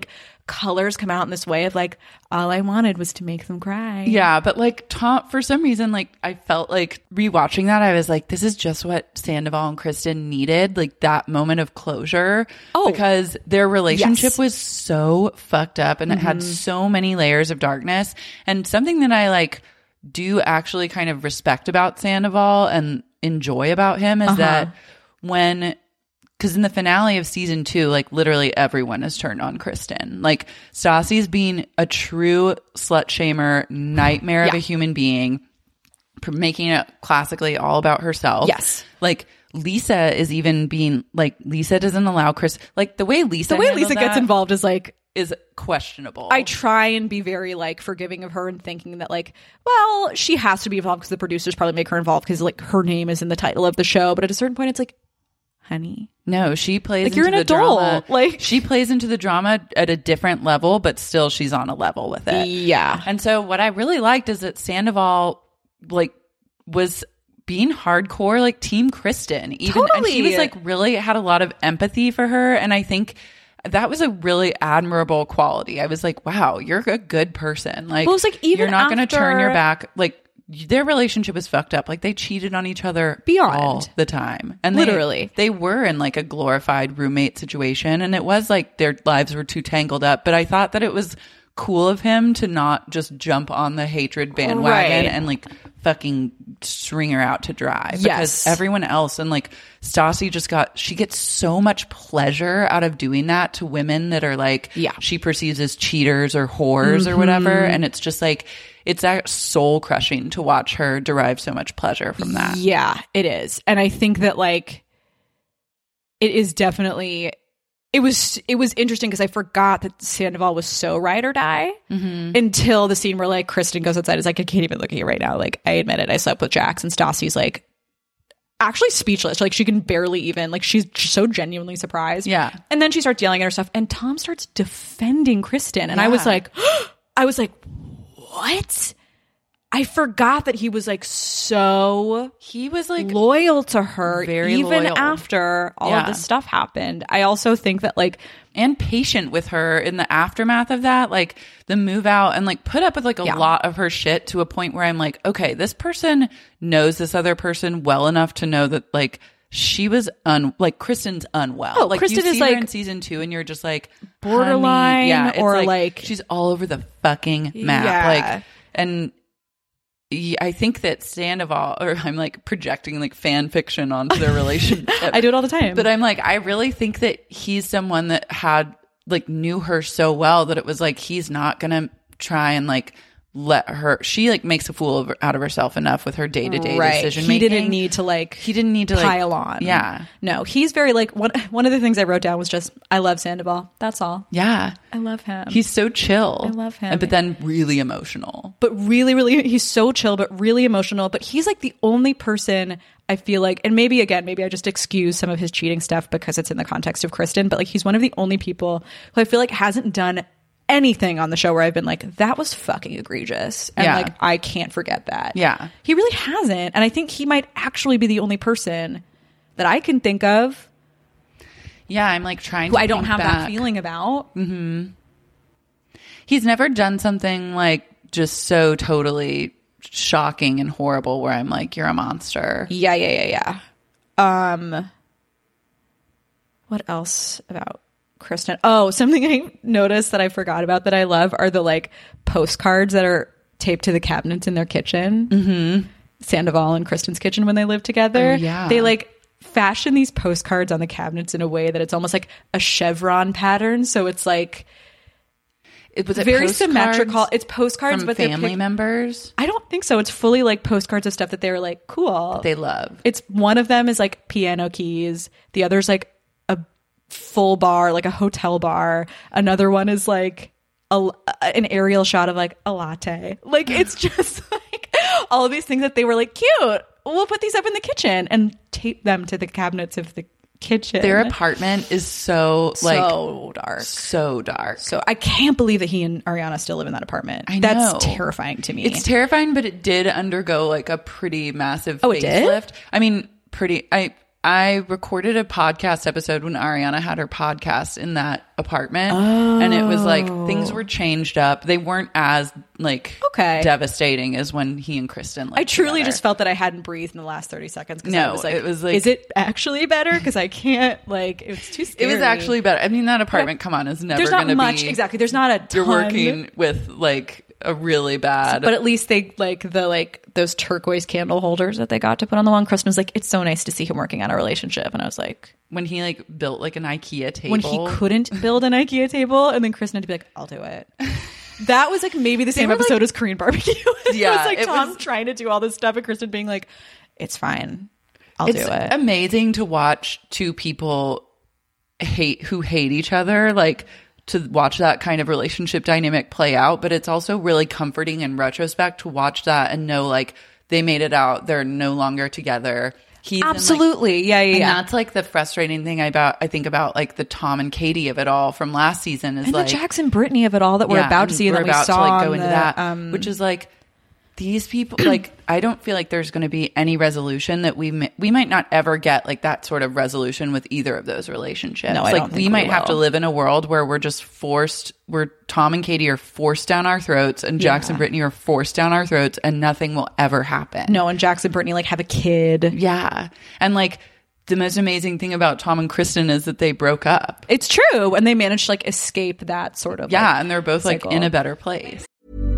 colors come out in this way of like, all I wanted was to make them cry. Yeah, but like Tom, for some reason, like I felt like rewatching that, I was like, this is just what Sandoval and Kristen needed, like that moment of closure. Oh, because their relationship yes. was so fucked up and mm-hmm. it had so many layers of darkness. And something that I like do actually kind of respect about Sandoval and enjoy about him is uh-huh. that when, because in the finale of season two, like literally everyone is turned on Kristen. Like Stassi's being a true slut shamer, nightmare yeah. of a human being, making it classically all about herself. Yes. Like Lisa is even being like, Lisa doesn't allow Chris, like the way Lisa, the way Lisa gets involved is like, is questionable. I try and be very like forgiving of her and thinking that like, well, she has to be involved because the producers probably make her involved because like her name is in the title of the show. But at a certain point, it's like, honey, no, she plays like into you're an the adult. drama. Like she plays into the drama at a different level, but still she's on a level with it. Yeah. And so what I really liked is that Sandoval like was being hardcore, like Team Kristen. Even totally. And he was like really had a lot of empathy for her. And I think that was a really admirable quality. I was like, wow, you're a good person. Like, well, it was like even you're not after- going to turn your back. Like, their relationship was fucked up. Like they cheated on each other beyond all the time. And literally they, they were in like a glorified roommate situation. And it was like their lives were too tangled up. But I thought that it was cool of him to not just jump on the hatred bandwagon right. and like fucking string her out to dry. Because yes. everyone else and like Stassi just got, she gets so much pleasure out of doing that to women that are like, yeah. she perceives as cheaters or whores mm-hmm. or whatever. And it's just like, it's soul crushing to watch her derive so much pleasure from that. Yeah, it is. And I think that like, it is definitely, it was, it was interesting because I forgot that Sandoval was so ride or die mm-hmm. until the scene where like Kristen goes outside. Is like, I can't even look at you right now. Like, I admit it. I slept with Jax, and Stassi's like, actually speechless. Like she can barely even, like she's so genuinely surprised. Yeah. And then she starts yelling at her stuff, and Tom starts defending Kristen. And yeah. I was like, I was like, what? I forgot that he was like so he was like loyal to her very even loyal. After all yeah. of this stuff happened. I also think that like and patient with her in the aftermath of that, like the move out, and like put up with like a yeah. lot of her shit to a point where I'm like, okay, this person knows this other person well enough to know that like she was un like Kristen's unwell. Oh, like Kristen you is see like her in season two, and you're just like borderline, yeah, it's or like, like she's all over the fucking map. Yeah. Like, and I think that Sandoval, or I'm like projecting like fan fiction onto their relationship. I do it all the time, but I'm like, I really think that he's someone that had like knew her so well that it was like he's not gonna try and like let her, she like makes a fool of, out of herself enough with her day-to-day right. decision making. He didn't need to like he didn't need to pile like, on. Yeah. No, he's very like one one of the things I wrote down was just I love Sandoval. That's all. Yeah. I love him. He's so chill. I love him. But then really emotional. But really, really he's so chill but really emotional. But he's like the only person I feel like, and maybe again, maybe I just excuse some of his cheating stuff because it's in the context of Kristen, but like he's one of the only people who I feel like hasn't done anything on the show where I've been like, that was fucking egregious. And yeah. like, I can't forget that. Yeah. He really hasn't. And I think he might actually be the only person that I can think of. Yeah. I'm like trying who to I don't have back. that feeling about. Mm-hmm. He's never done something like just so totally shocking and horrible where I'm like, you're a monster. Yeah. Yeah. Yeah. Yeah. Um, what else about Kristen? Oh, something I noticed that I forgot about that I love are the like postcards that are taped to the cabinets in their kitchen. Mm-hmm. Sandoval and Kristen's kitchen when they live together. Oh, yeah. They like fashion these postcards on the cabinets in a way that it's almost like a chevron pattern. So it's like it was it very symmetrical. It's postcards, from but family pic- members. I don't think so. It's fully like postcards of stuff that they were like cool. They love. It's one of them is like piano keys. The other's like a full bar, like a hotel bar. Another one is like a, an aerial shot of like a latte. Like it's just like all of these things that they were like cute. We'll put these up in the kitchen and tape them to the cabinets of the kitchen. Their apartment is so like so dark, so dark. So I can't believe that he and Ariana still live in that apartment. I know. That's terrifying to me. It's terrifying, but it did undergo like a pretty massive oh, it facelift. did? I mean, pretty. I I recorded a podcast episode when Ariana had her podcast in that apartment. Oh. And it was like things were changed up. They weren't as like okay. devastating as when he and Kristen lived I truly together. just felt that I hadn't breathed in the last thirty seconds. No, I was like, it was like, is it actually better? Because I can't, like, it was too scary. It was actually better. I mean, that apartment, come on, is never going to be. There's not much, exactly. There's not a ton. You're working with like a really bad. But at least they, like, the, like, those turquoise candle holders that they got to put on the wall. And Kristen was like, it's so nice to see him working on a relationship. And I was like, when he like built like an IKEA table. When he couldn't build an IKEA table, and then Kristen had to be like, I'll do it. That was like maybe the same episode like, as Korean barbecue. it yeah, was like it Tom was, trying to do all this stuff and Kristen being like, it's fine. I'll it's do it. Amazing to watch two people hate who hate each other, like to watch that kind of relationship dynamic play out. But it's also really comforting in retrospect to watch that and know like they made it out. They're no longer together. He's Absolutely. Like, yeah, yeah, and yeah. that's like the frustrating thing about, I think about like the Tom and Katie of it all from last season is and like the Jackson Brittany of it all that we're yeah, about to see and we're that we about saw to like go into the, that, um, which is like these people, like, I don't feel like there's going to be any resolution that we may, we might not ever get like that sort of resolution with either of those relationships. No, I like don't think we we might will. have to live in a world where we're just forced, where Tom and Katie are forced down our throats and Jackson and yeah. Brittany are forced down our throats and nothing will ever happen. No, and Jackson Brittany like have a kid. Yeah. And like the most amazing thing about Tom and Kristen is that they broke up. It's true. And they managed to like escape that sort of Yeah. like, and they're both cycle. like in a better place.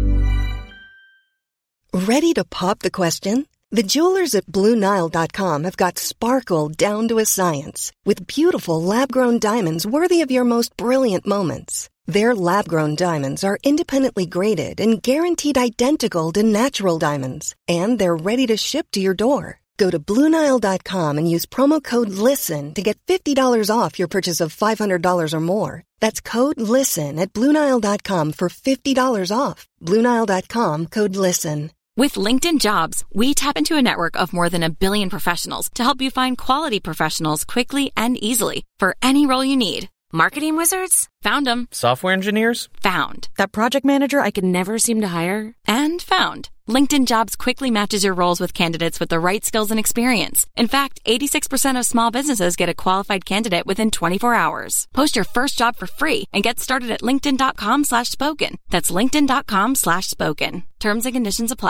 Ready to pop the question? The jewelers at Blue Nile dot com have got sparkle down to a science with beautiful lab-grown diamonds worthy of your most brilliant moments. Their lab-grown diamonds are independently graded and guaranteed identical to natural diamonds, and they're ready to ship to your door. Go to Blue Nile dot com and use promo code LISTEN to get fifty dollars off your purchase of five hundred dollars or more. That's code LISTEN at Blue Nile dot com for fifty dollars off. Blue Nile dot com, code LISTEN. With LinkedIn Jobs, we tap into a network of more than a billion professionals to help you find quality professionals quickly and easily for any role you need. Marketing wizards? Found them. Software engineers? Found. That project manager I could never seem to hire? And found. LinkedIn Jobs quickly matches your roles with candidates with the right skills and experience. In fact, eighty-six percent of small businesses get a qualified candidate within twenty-four hours. Post your first job for free and get started at linkedin.com slash spoken. That's linkedin.com slash spoken. Terms and conditions apply.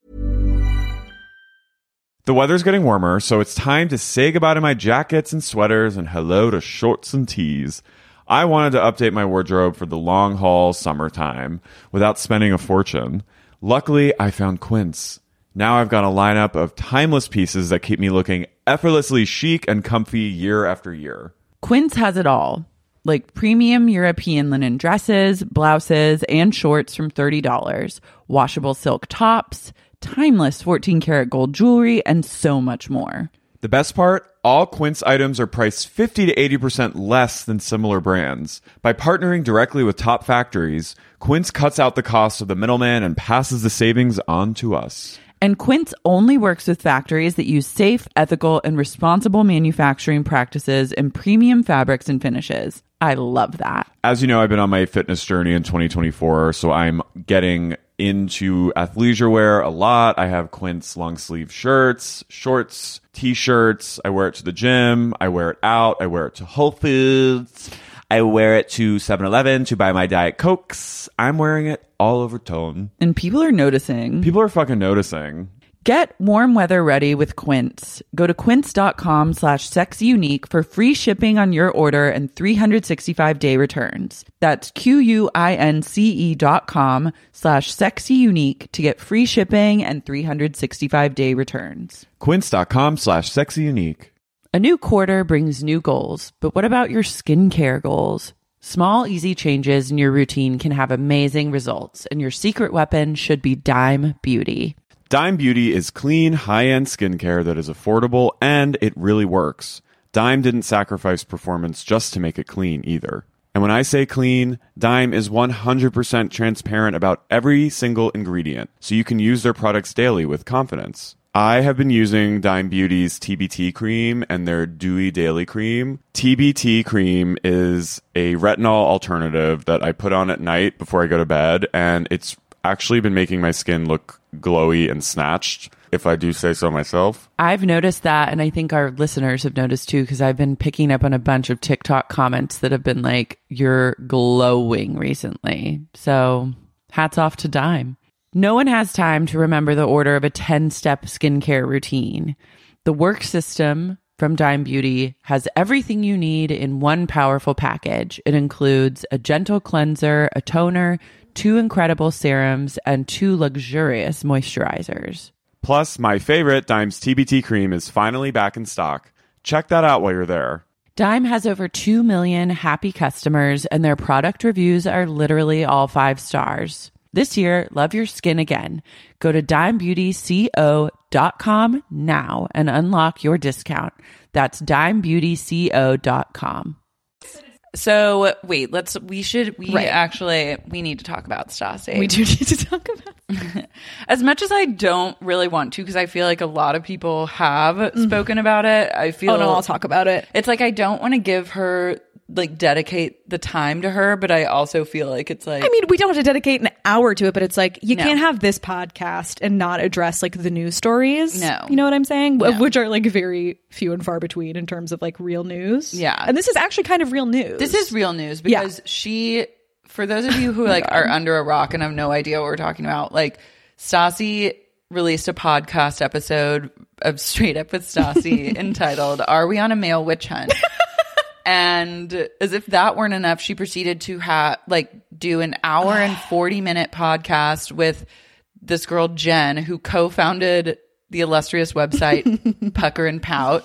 The weather's getting warmer, so it's time to say goodbye to my jackets and sweaters and hello to shorts and tees. I wanted to update my wardrobe for the long haul summertime without spending a fortune. Luckily, I found Quince. Now I've got a lineup of timeless pieces that keep me looking effortlessly chic and comfy year after year. Quince has it all, like premium European linen dresses, blouses, and shorts from thirty dollars, washable silk tops, timeless fourteen karat gold jewelry, and so much more. The best part? All Quince items are priced fifty to eighty percent less than similar brands. By partnering directly with top factories, Quince cuts out the cost of the middleman and passes the savings on to us. And Quince only works with factories that use safe, ethical, and responsible manufacturing practices and premium fabrics and finishes. I love that. As you know, I've been on my fitness journey in twenty twenty-four, so I'm getting into athleisure wear a lot. I have Quince long sleeve shirts, shorts, t-shirts. I wear it to the gym. I wear it out. I wear it to Whole Foods. I wear it to seven eleven to buy my Diet Cokes. I'm wearing it all over Tone. And people are noticing. People are fucking noticing. Get warm weather ready with Quince. Go to quince.com slash sexyunique for free shipping on your order and three hundred sixty-five day returns. That's Q-U-I-N-C-E dot com slash sexyunique to get free shipping and three hundred sixty-five day returns. Quince.com slash sexyunique. A new quarter brings new goals, but what about your skincare goals? Small, easy changes in your routine can have amazing results, and your secret weapon should be Dime Beauty. Dime Beauty is clean, high-end skincare that is affordable, and it really works. Dime didn't sacrifice performance just to make it clean either. And when I say clean, Dime is one hundred percent transparent about every single ingredient, so you can use their products daily with confidence. I have been using Dime Beauty's T B T cream and their Dewy Daily Cream. T B T cream is a retinol alternative that I put on at night before I go to bed, and it's actually been making my skin look glowy and snatched. if I do say so myself. I've noticed that, and I think our listeners have noticed too, because I've been picking up on a bunch of TikTok comments that have been like, you're glowing recently. So hats off to Dime. No one has time to remember the order of a ten-step skincare routine. The work system from Dime Beauty has everything you need in one powerful package. It includes a gentle cleanser, a toner, two incredible serums, and two luxurious moisturizers. Plus, my favorite, Dime's T B T cream, is finally back in stock. Check that out while you're there. Dime has over two million happy customers, and their product reviews are literally all five stars. This year, love your skin again. Go to dime beauty co dot com now and unlock your discount. That's dime beauty co dot com. So wait, let's, we should, we Right. actually, we need to talk about Stassi. We do need to talk about As much as I don't really want to, because I feel like a lot of people have mm-hmm. spoken about it. I feel. Oh no, I'll talk about it. It's like I don't want to give her, like, dedicate the time to her, but I also feel like it's like. I mean, we don't have to dedicate an hour to it, but it's like you No. can't have this podcast and not address like the news stories. No. You know what I'm saying? No. Which are like very few and far between in terms of like real news. Yeah. And this is actually kind of real news. This is real news because Yeah. she, for those of you who like are under a rock and have no idea what we're talking about, like Stassi released a podcast episode of Straight Up with Stassi entitled "Are We on a Male Witch Hunt?" And as if that weren't enough, she proceeded to have like do an hour and forty minute podcast with this girl Jen, who co-founded the illustrious website Pucker and Pout,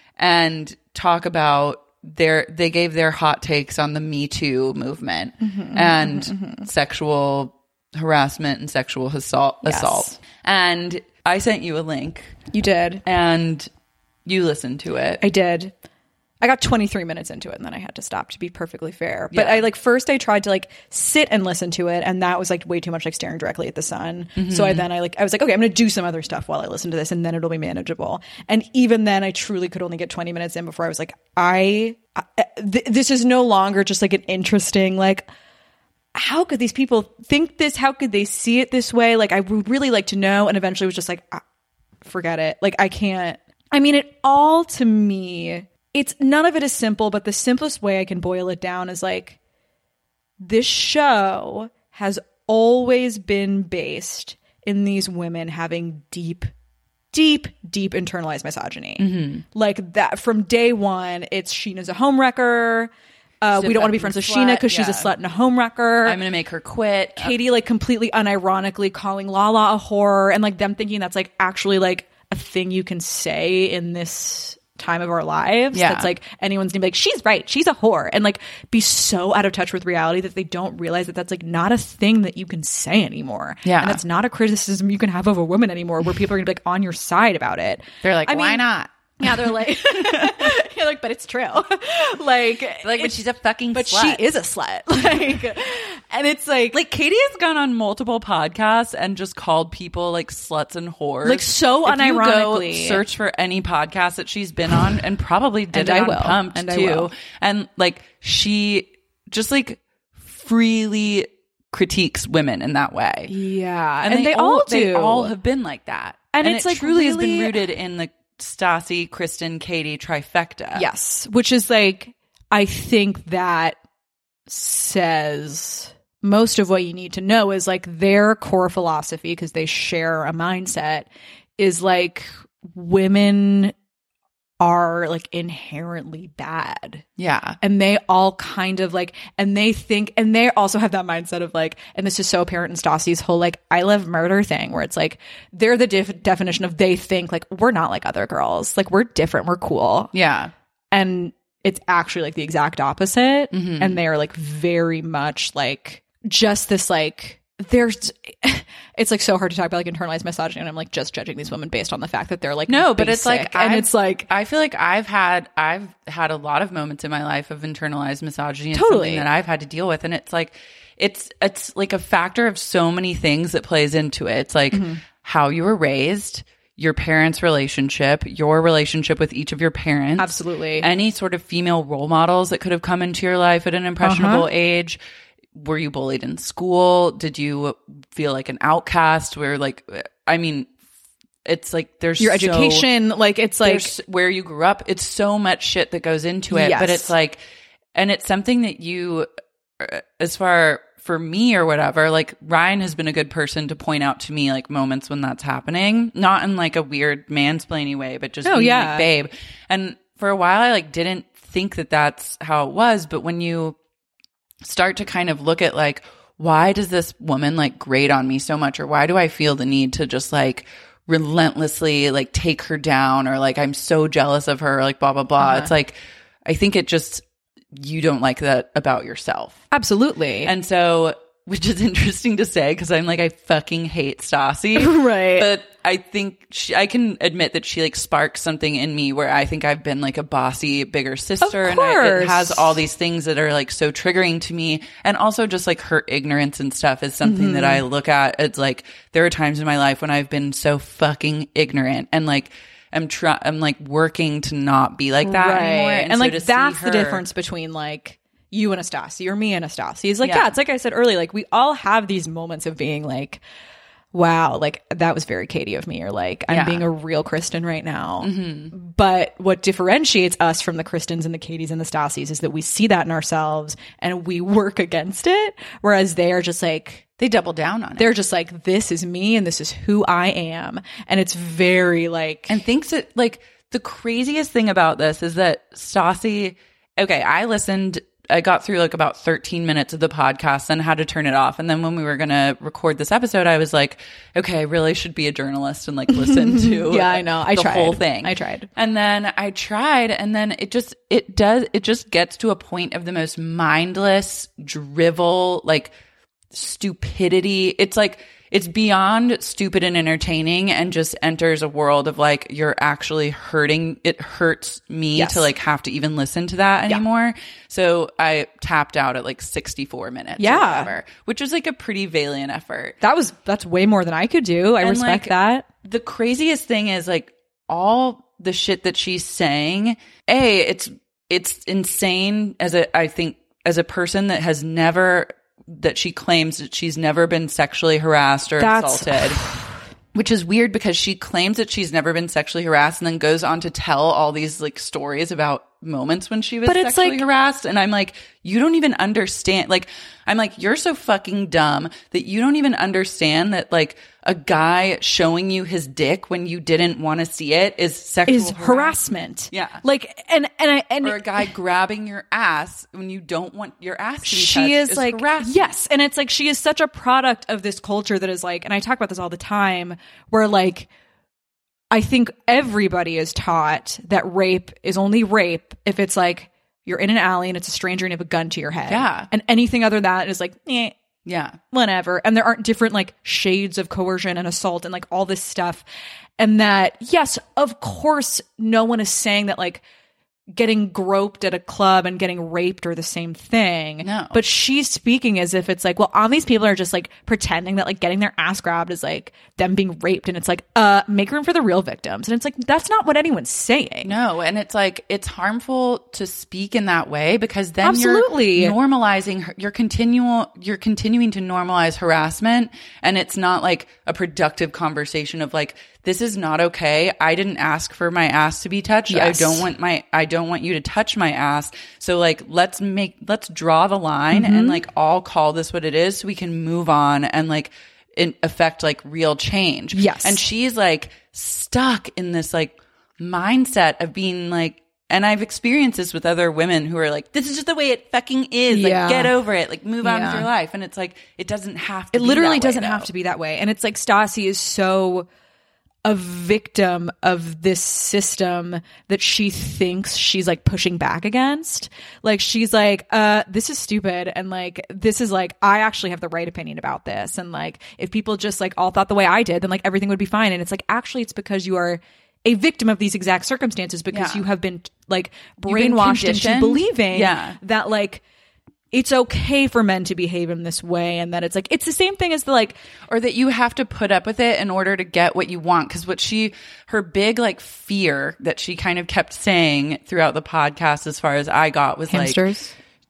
and talk about their they gave their hot takes on the Me Too movement mm-hmm, and mm-hmm. sexual harassment and sexual assault Yes. assault. And I sent you a link. You did. And you listened to it. I did. I got twenty-three minutes into it and then I had to stop, to be perfectly fair. But Yeah. I like first I tried to like sit and listen to it, and that was like way too much like staring directly at the sun. Mm-hmm. So I then I like I was like, okay, I'm gonna do some other stuff while I listen to this, and then it'll be manageable. And even then I truly could only get twenty minutes in before I was like, I, I th- this is no longer just like an interesting like, how could these people think this? How could they see it this way? Like, I would really like to know. And eventually was just like, ah, forget it. Like, I can't. I mean, it all to me, it's none of it is simple, but the simplest way I can boil it down is like, this show has always been based in these women having deep, deep, deep internalized misogyny. Mm-hmm. Like that from day one, it's Sheena's a homewrecker. Uh, She's a we don't want to be fucking friends with slut, Sheena because she's a yeah. slut and a homewrecker. I'm gonna make her quit. Katie like completely unironically calling Lala a whore, and like them thinking that's like actually like a thing you can say in this time of our lives. Yeah. That's like anyone's gonna be like, she's right, she's a whore, and like be so out of touch with reality that they don't realize that that's like not a thing that you can say anymore. Yeah. And it's not a criticism you can have of a woman anymore, where people are gonna be like on your side about it. They're like, I why mean, not? Yeah, they're like, you're like, but it's true. like, Like, but she's a fucking but slut. she is a slut. Like, and it's like, Like, Katie has gone on multiple podcasts and just called people like sluts and whores. Like, so If you unironically. go search for any podcast that she's been on, and probably did And it I on will. Pumped And I too. will. And like, she just like freely critiques women in that way. yeah, And, and, they, all, all do. They all have been like that. And And, it's, it like, truly has been really- rooted in the Stassi, Kristen, Katie trifecta. Yes, which is like, I think that says most of what you need to know is like their core philosophy, because they share a mindset, is like women are like inherently bad. Yeah. And they all kind of like, and they think, and they also have that mindset of like, and this is so apparent in Stassi's whole like, I love murder thing, where it's like, they're the def- definition of they think like, we're not like other girls. Like, we're different. We're cool. Yeah. And it's actually like the exact opposite. Mm-hmm. And they are like very much like, just this like, there's it's like so hard to talk about like internalized misogyny, and I'm like just judging these women based on the fact that they're like No, but it's like, basic. and I've- it's like I feel like I've had I've had a lot of moments in my life of internalized misogyny. It's Totally. something that I've had to deal with, and it's like it's it's like a factor of so many things that plays into it. It's like Mm-hmm. how you were raised, your parents' relationship, your relationship with each of your parents, Absolutely. any sort of female role models that could have come into your life at an impressionable Uh-huh. age. Were you bullied in school? Did you feel like an outcast? Where like, I mean, it's like there's your so, education, like it's like there's where you grew up. It's so much shit that goes into it, Yes. but it's like, and it's something that you, as far for me or whatever, like Ryan has been a good person to point out to me like moments when that's happening, not in like a weird mansplaining way, but just Oh, being yeah. like, babe. And for a while, I like didn't think that that's how it was, but when you start to kind of look at like, why does this woman like grate on me so much, or why do I feel the need to just like relentlessly like take her down, or like I'm so jealous of her, like blah blah blah. Uh-huh. It's like I think it just you don't like that about yourself. Absolutely. And so, which is interesting to say because I'm like, I fucking hate Stassi. Right. But I think she, I can admit that she like sparks something in me where I think I've been like a bossy, bigger sister. Of And I, it course. has all these things that are like so triggering to me. And also just like her ignorance and stuff is something Mm-hmm. that I look at. It's like, there are times in my life when I've been so fucking ignorant and like, I'm try I'm like working to not be like that right. anymore. And, so like to see that's the her- difference between like you and Stassi or me and Stassi. It's like, Yeah. yeah, it's like I said earlier, like we all have these moments of being like, wow, like that was very Katie of me, or like I'm Yeah. being a real Kristen right now. Mm-hmm. But what differentiates us from the Kristens and the Katies and the Stassis is that we see that in ourselves and we work against it. Whereas they are just like, They double down on it. they're just like, this is me and this is who I am. And it's very like, And thinks that like the craziest thing about this is that Stassi, okay, I listened, I got through like about thirteen minutes of the podcast and had to turn it off. And then when we were going to record this episode, I was like, okay, I really should be a journalist and like listen to Yeah, I know. I the tried. whole thing. I tried. And then I tried, and then it just, it does, it just gets to a point of the most mindless drivel, like stupidity. It's like, it's beyond stupid and entertaining and just enters a world of like, you're actually hurting. It hurts me Yes. to like have to even listen to that Yeah. anymore. So I tapped out at like sixty-four minutes. or Yeah. whatever, which was like a pretty valiant effort. that was, that's way more than I could do. I And, respect like, that. The craziest thing is like all the shit that she's saying. A, it's it's insane as a I think as a person that has never that she claims that she's never been sexually harassed or That's- assaulted. Which is weird because she claims that she's never been sexually harassed and then goes on to tell all these like stories about moments when she was But it's sexually like- harassed. And I'm like, you don't even understand. Like, I'm like, you're so fucking dumb that you don't even understand that like a guy showing you his dick when you didn't want to see it is sexual Is harassment. Yeah. Like, and, and I, and Or a guy grabbing your ass when you don't want your ass to be touched she is like, harassment. yes. And it's like, she is such a product of this culture that is like, and I talk about this all the time, where like, I think everybody is taught that rape is only rape if it's like, you're in an alley and it's a stranger and you have a gun to your head. Yeah. And anything other than that is like, eh, Yeah. whatever. And there aren't different like shades of coercion and assault and like all this stuff. And that, yes, of course, no one is saying that like getting groped at a club and getting raped are the same thing. No. But she's speaking as if it's like, well, all these people are just like pretending that like getting their ass grabbed is like them being raped. And it's like, uh, make room for the real victims. And it's like, that's not what anyone's saying. No, and it's like it's harmful to speak in that way because then Absolutely. you're normalizing you're continual you're continuing to normalize harassment, and it's not like a productive conversation of like, this is not okay. I didn't ask for my ass to be touched. Yes. I don't want my I don't want you to touch my ass. So like let's make let's draw the line Mm-hmm. and like all call this what it is so we can move on and like in affect like real change. Yes. And she's like stuck in this like mindset of being like, and I've experienced this with other women who are like, this is just the way it fucking is. Yeah. Like, get over it. Like, move on with Yeah. your life. And it's like, it doesn't have to It be literally that way, doesn't have though. to be that way. And it's like Stassi is so a victim of this system that she thinks she's like pushing back against. Like she's like, uh, this is stupid. And like, this is like, I actually have the right opinion about this. And like, if people just like all thought the way I did, then like everything would be fine. And it's like, actually, it's because you are a victim of these exact circumstances because Yeah. you have been like You've been brainwashed into conditioned. believing Yeah. that like, it's okay for men to behave in this way, and that it's like it's the same thing as the like Or that you have to put up with it in order to get what you want. Because what she, her big like fear that she kind of kept saying throughout the podcast, as far as I got, was like, hamsters.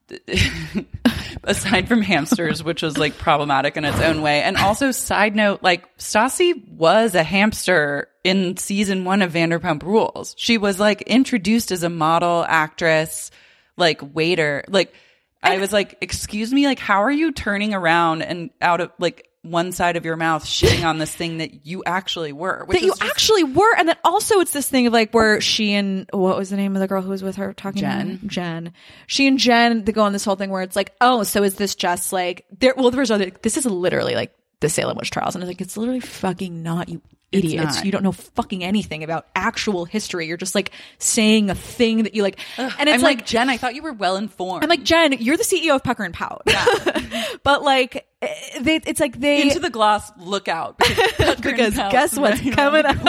aside from hamsters, which was like problematic in its own way. And also, side note, like Stassi was a hamster in season one of Vanderpump Rules. She was like introduced as a model, actress, like waiter. Like I was like, excuse me, like how are you turning around and out of like one side of your mouth shitting on this thing that you actually were? Which that you just, actually were. And then also it's this thing of like where she and what was the name of the girl who was with her talking Jen. to her? Jen. She and Jen, they go on this whole thing where it's like, oh, so is this just like there? Well, there's other. This is literally like the Salem witch trials, and it's like it's literally fucking not, you idiots. not. You don't know fucking anything about actual history. You're just like saying a thing that you like, Ugh, and it's I'm like, like, Jen, I thought you were well informed. I'm like, Jen, you're the C E O of Pucker and Pout. Yeah. But like, they, it's like they into the gloss, look out because, because guess what's coming up.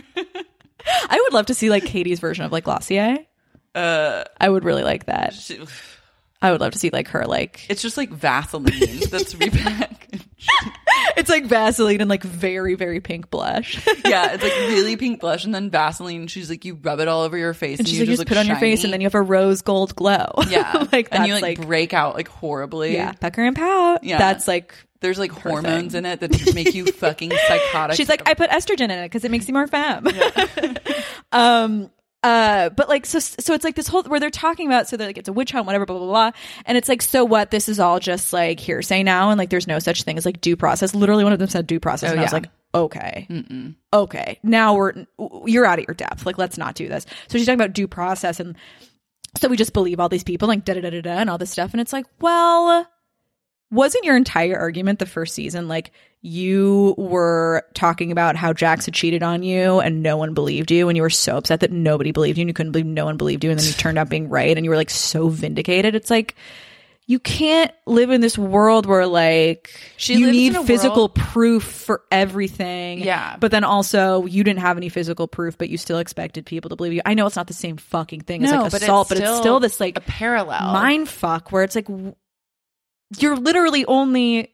I would love to see like Katie's version of like Glossier. Uh, I would really like that. she, I would love to see like her like it's just like Vaseline that's repackaged. It's like Vaseline and like very very pink blush. Yeah, it's like really pink blush and then Vaseline. She's like, you rub it all over your face, and and she's you like, just you look just put it on your shiny. face, and then you have a rose gold glow. Yeah, like and you that's, like, like break out like horribly. yeah, Pucker and Pout. Yeah. That's like there's like her hormones thing. in it that just make you fucking psychotic. She's like, I put estrogen in it because it makes you more femme. Yeah. um. Uh, but like, so, so it's like this whole, where they're talking about, so they're like, it's a witch hunt, whatever, blah, blah, blah. And it's like, so what? This is all just like hearsay now. And like, there's no such thing as like due process. Literally one of them said due process. Oh, and I was yeah. like, okay, Mm-mm. okay. Now we're, you're out of your depth. Like, let's not do this. So she's talking about due process. And so we just believe all these people, like da da da da da and all this stuff. And it's like, well, wasn't your entire argument the first season like you were talking about how Jax had cheated on you and no one believed you, and you were so upset that nobody believed you and you couldn't believe no one believed you, and then you turned out being right and you were like so vindicated? It's like, you can't live in this world where like She you lives need in a physical world- proof for everything. Yeah. But then also you didn't have any physical proof, but you still expected people to believe you. I know it's not the same fucking thing as No, like but assault, it's but it's still still this like a parallel mind fuck where it's like w- you're literally only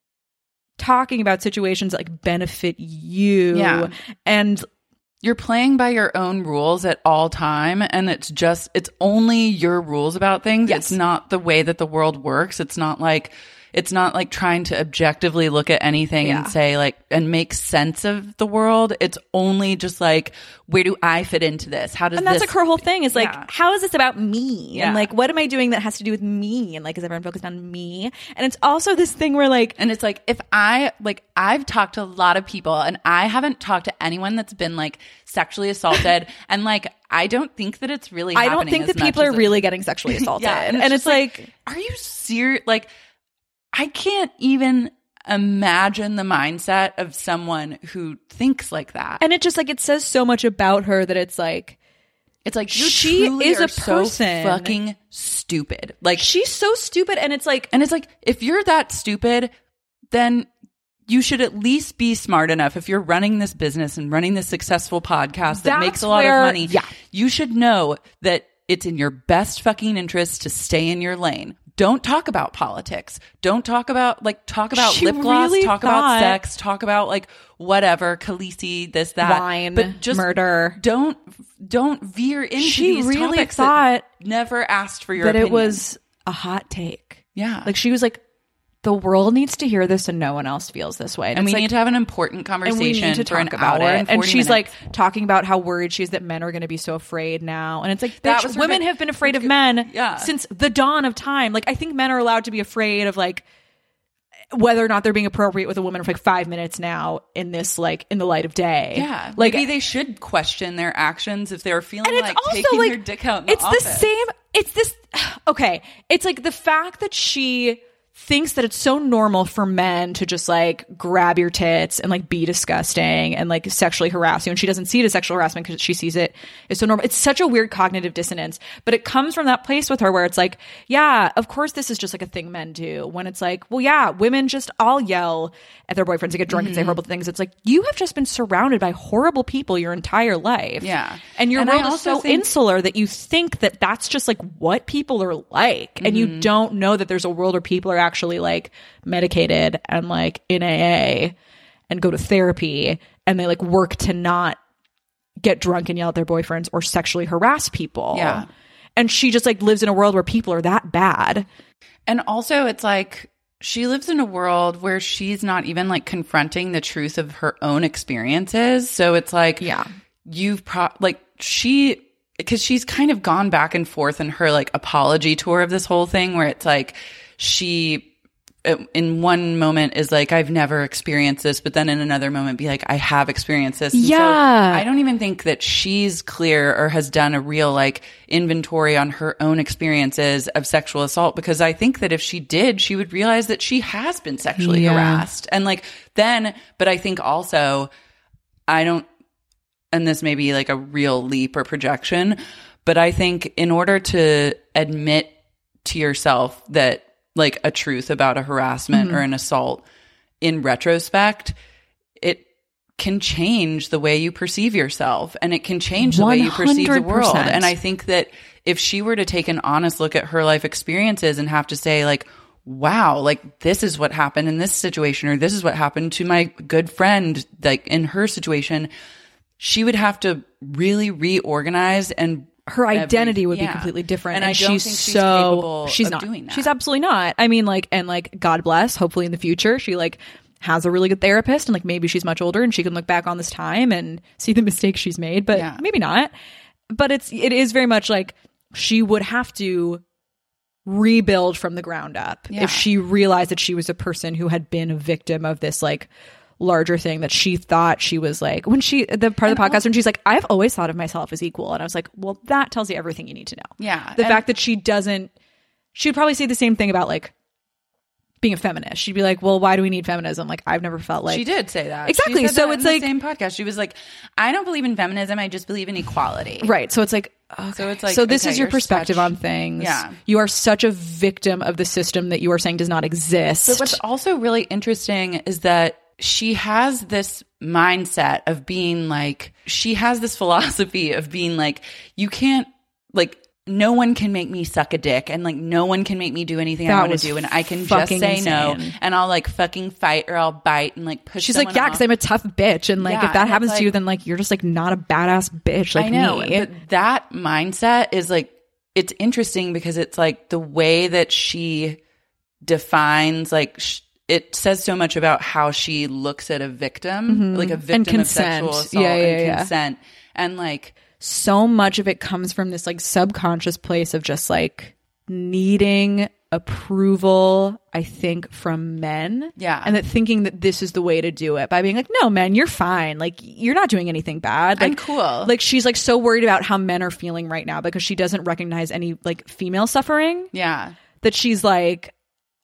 talking about situations that like benefit you. Yeah. And you're playing by your own rules at all time, and it's just it's only your rules about things. Yes. It's not the way that the world works. It's not like it's not like trying to objectively look at anything Yeah. and say like and make sense of the world. It's only just like, where do I fit into this? How does and that's this like her whole thing is like, Yeah. how is this about me? Yeah. And like, what am I doing that has to do with me? And like, is everyone focused on me? And it's also this thing where like, And it's like, if I, like, I've talked to a lot of people and I haven't talked to anyone that's been like sexually assaulted. And like, I don't think that it's really I don't happening think as that much people as are it- really getting sexually assaulted. Yeah, and, and it's, it's just like, Are you serious? Like, I can't even imagine the mindset of someone who thinks like that. and it just like, it says so much about her that it's like, It's like, you she truly is are a so person. fucking stupid. Like, she's so stupid. And it's like, and it's like, if you're that stupid, then you should at least be smart enough. If you're running this business and running this successful podcast that That's makes a lot where- of money, yeah. you should know that it's in your best fucking interest to stay in your lane. Don't talk about politics. Don't talk about like talk about She lip gloss. really Talk thought- about sex. Talk about like whatever, Khaleesi, this, that, wine, but just murder. Don't don't veer into She these really topics thought that never asked for your that opinion. it was a hot take. Yeah. Like she was like, the world needs to hear this and no one else feels this way. and it's we like, need to have an important and conversation we need to for an talk about hour it. and, And 40 she's minutes. like talking about how worried she is that men are going to be so afraid now. And it's like, That bitch, was her women big- have been afraid of men Yeah. since the dawn of time. Like I think men are allowed to be afraid of like whether or not they're being appropriate with a woman for like five minutes now in this like in the light of day. Yeah, like maybe they should question their actions if they're feeling and it's like also taking like their dick out in the it's the office. same. It's this. Okay, it's like the fact that she thinks that it's so normal for men to just like grab your tits and like be disgusting and like sexually harass you, and she doesn't see it as sexual harassment because she sees it as so normal. It's such a weird cognitive dissonance, but it comes from that place with her where it's like, yeah, of course this is just like a thing men do. When it's like, well, yeah, women just all yell at their boyfriends and get drunk Mm-hmm. and say horrible things. It's like, you have just been surrounded by horrible people your entire life. Yeah. And your And I world is also so think- insular that you think that that's just like what people are like. And Mm-hmm. you don't know that there's a world where people are actually like medicated and like in A A and go to therapy and they like work to not get drunk and yell at their boyfriends or sexually harass people. Yeah. And she just like lives in a world where people are that bad. And also it's like she lives in a world where she's not even like confronting the truth of her own experiences. So it's like, yeah, you've pro- like she, because she's kind of gone back and forth in her like apology tour of this whole thing where it's like she in one moment is like, I've never experienced this, but then in another moment be like, I have experienced this. And yeah. So I don't even think that she's clear or has done a real like inventory on her own experiences of sexual assault, because I think that if she did, she would realize that she has been sexually yeah. harassed. And like then, but I think also I don't, and this may be like a real leap or projection, but I think in order to admit to yourself that like a truth about a harassment mm-hmm. or an assault in retrospect, it can change the way you perceive yourself and it can change the way you perceive the world. And I think that if she were to take an honest look at her life experiences and have to say like, wow, like this is what happened in this situation, or this is what happened to my good friend, like in her situation, she would have to really reorganize, and her identity every, would yeah. be completely different. And, and I don't she's think she's so capable she's of not doing that. She's absolutely not. I mean, like, and like, God bless, hopefully in the future she like has a really good therapist, and like maybe she's much older and she can look back on this time and see the mistakes she's made, but yeah. maybe not. But it's it is very much like she would have to rebuild from the ground up yeah. if she realized that she was a person who had been a victim of this like larger thing that she thought she was like, when she the part of the podcast also, when she's like, I've always thought of myself as equal, and I was like, well, that tells you everything you need to know. Yeah. The fact that she doesn't, she'd probably say the same thing about like being a feminist. She'd be like, well, why do we need feminism? Like, I've never felt like she did say that. Exactly. So it's in like the same podcast. She was like, I don't believe in feminism. I just believe in equality. Right. So it's like, okay. so it's like, so this okay, is your perspective such, on things. Yeah. You are such a victim of the system that you are saying does not exist. But what's also really interesting is that she has this mindset of being like, she has this philosophy of being like, you can't, like, no one can make me suck a dick, and like no one can make me do anything that I want to do, and I can just say insane. no, and I'll like fucking fight or I'll bite and like push. She's like, yeah, because I'm a tough bitch, and like yeah, if that happens like, to you, then like you're just like not a badass bitch like I know, me. But that mindset is like, it's interesting because it's like the way that she defines like. Sh- It says so much about how she looks at a victim, mm-hmm. like a victim of sexual assault yeah, yeah, and yeah. consent. And like so much of it comes from this like subconscious place of just like needing approval, I think, from men. Yeah. And that thinking that this is the way to do it by being like, no, man, you're fine. Like, you're not doing anything bad. Like, I'm cool. Like, she's like so worried about how men are feeling right now because she doesn't recognize any like female suffering. Yeah. That she's like,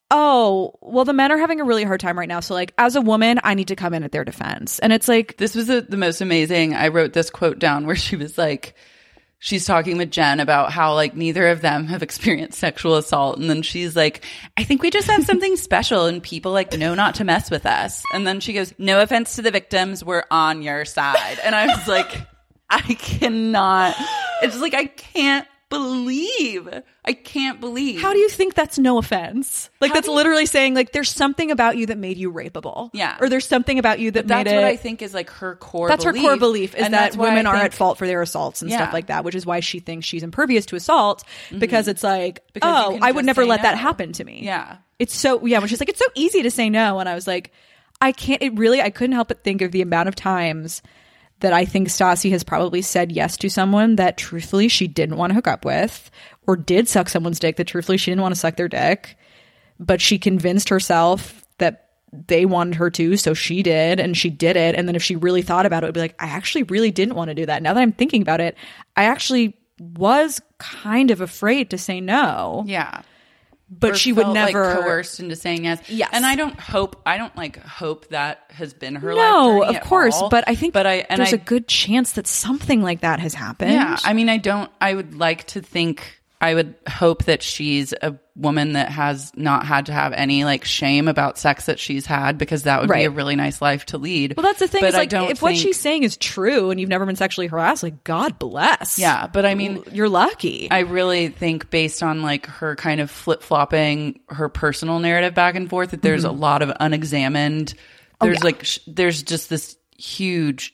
oh, well, the men are having a really hard time right now. So, like, as a woman, I need to come in at their defense. And it's like... This was a, the most amazing... I wrote this quote down where she was like... She's talking with Jen about how, like, neither of them have experienced sexual assault. And then she's like, I think we just have something special and people, like, know not to mess with us. And then she goes, no offense to the victims, we're on your side. And I was like, I cannot... It's like, I can't believe I can't believe how do you think that's no offense? Like, how that's you, literally saying like there's something about you that made you rapeable. Yeah. Or there's something about you that but made that's it what I think is like her core that's belief. her core belief is and that women I are think, at fault for their assaults and yeah. stuff like that, which is why she thinks she's impervious to assault because mm-hmm. it's like because oh I would just never let no. that happen to me. Yeah. It's so yeah when she's like it's so easy to say no, and I was like I can't it really I couldn't help but think of the amount of times that I think Stassi has probably said yes to someone that truthfully she didn't want to hook up with, or did suck someone's dick that truthfully she didn't want to suck their dick, but she convinced herself that they wanted her to, so she did, and she did it. And then if she really thought about it, it would be like, I actually really didn't want to do that. Now that I'm thinking about it, I actually was kind of afraid to say no. Yeah. But or she would felt, never like, coerced into saying yes. Yes. And I don't hope I don't like hope that has been her no, life of course. all, But I think but I, and there's I, a good chance that something like that has happened. Yeah. I mean, I don't I would like to think I would hope that she's a woman that has not had to have any like shame about sex that she's had, because that would right. be a really nice life to lead. Well, that's the thing. But is like, I don't if what think, she's saying is true and you've never been sexually harassed, like, God bless. Yeah. But I mean, you're lucky. I really think based on like her kind of flip flopping her personal narrative back and forth, that there's mm-hmm. a lot of unexamined, there's oh, yeah. like, sh- there's just this huge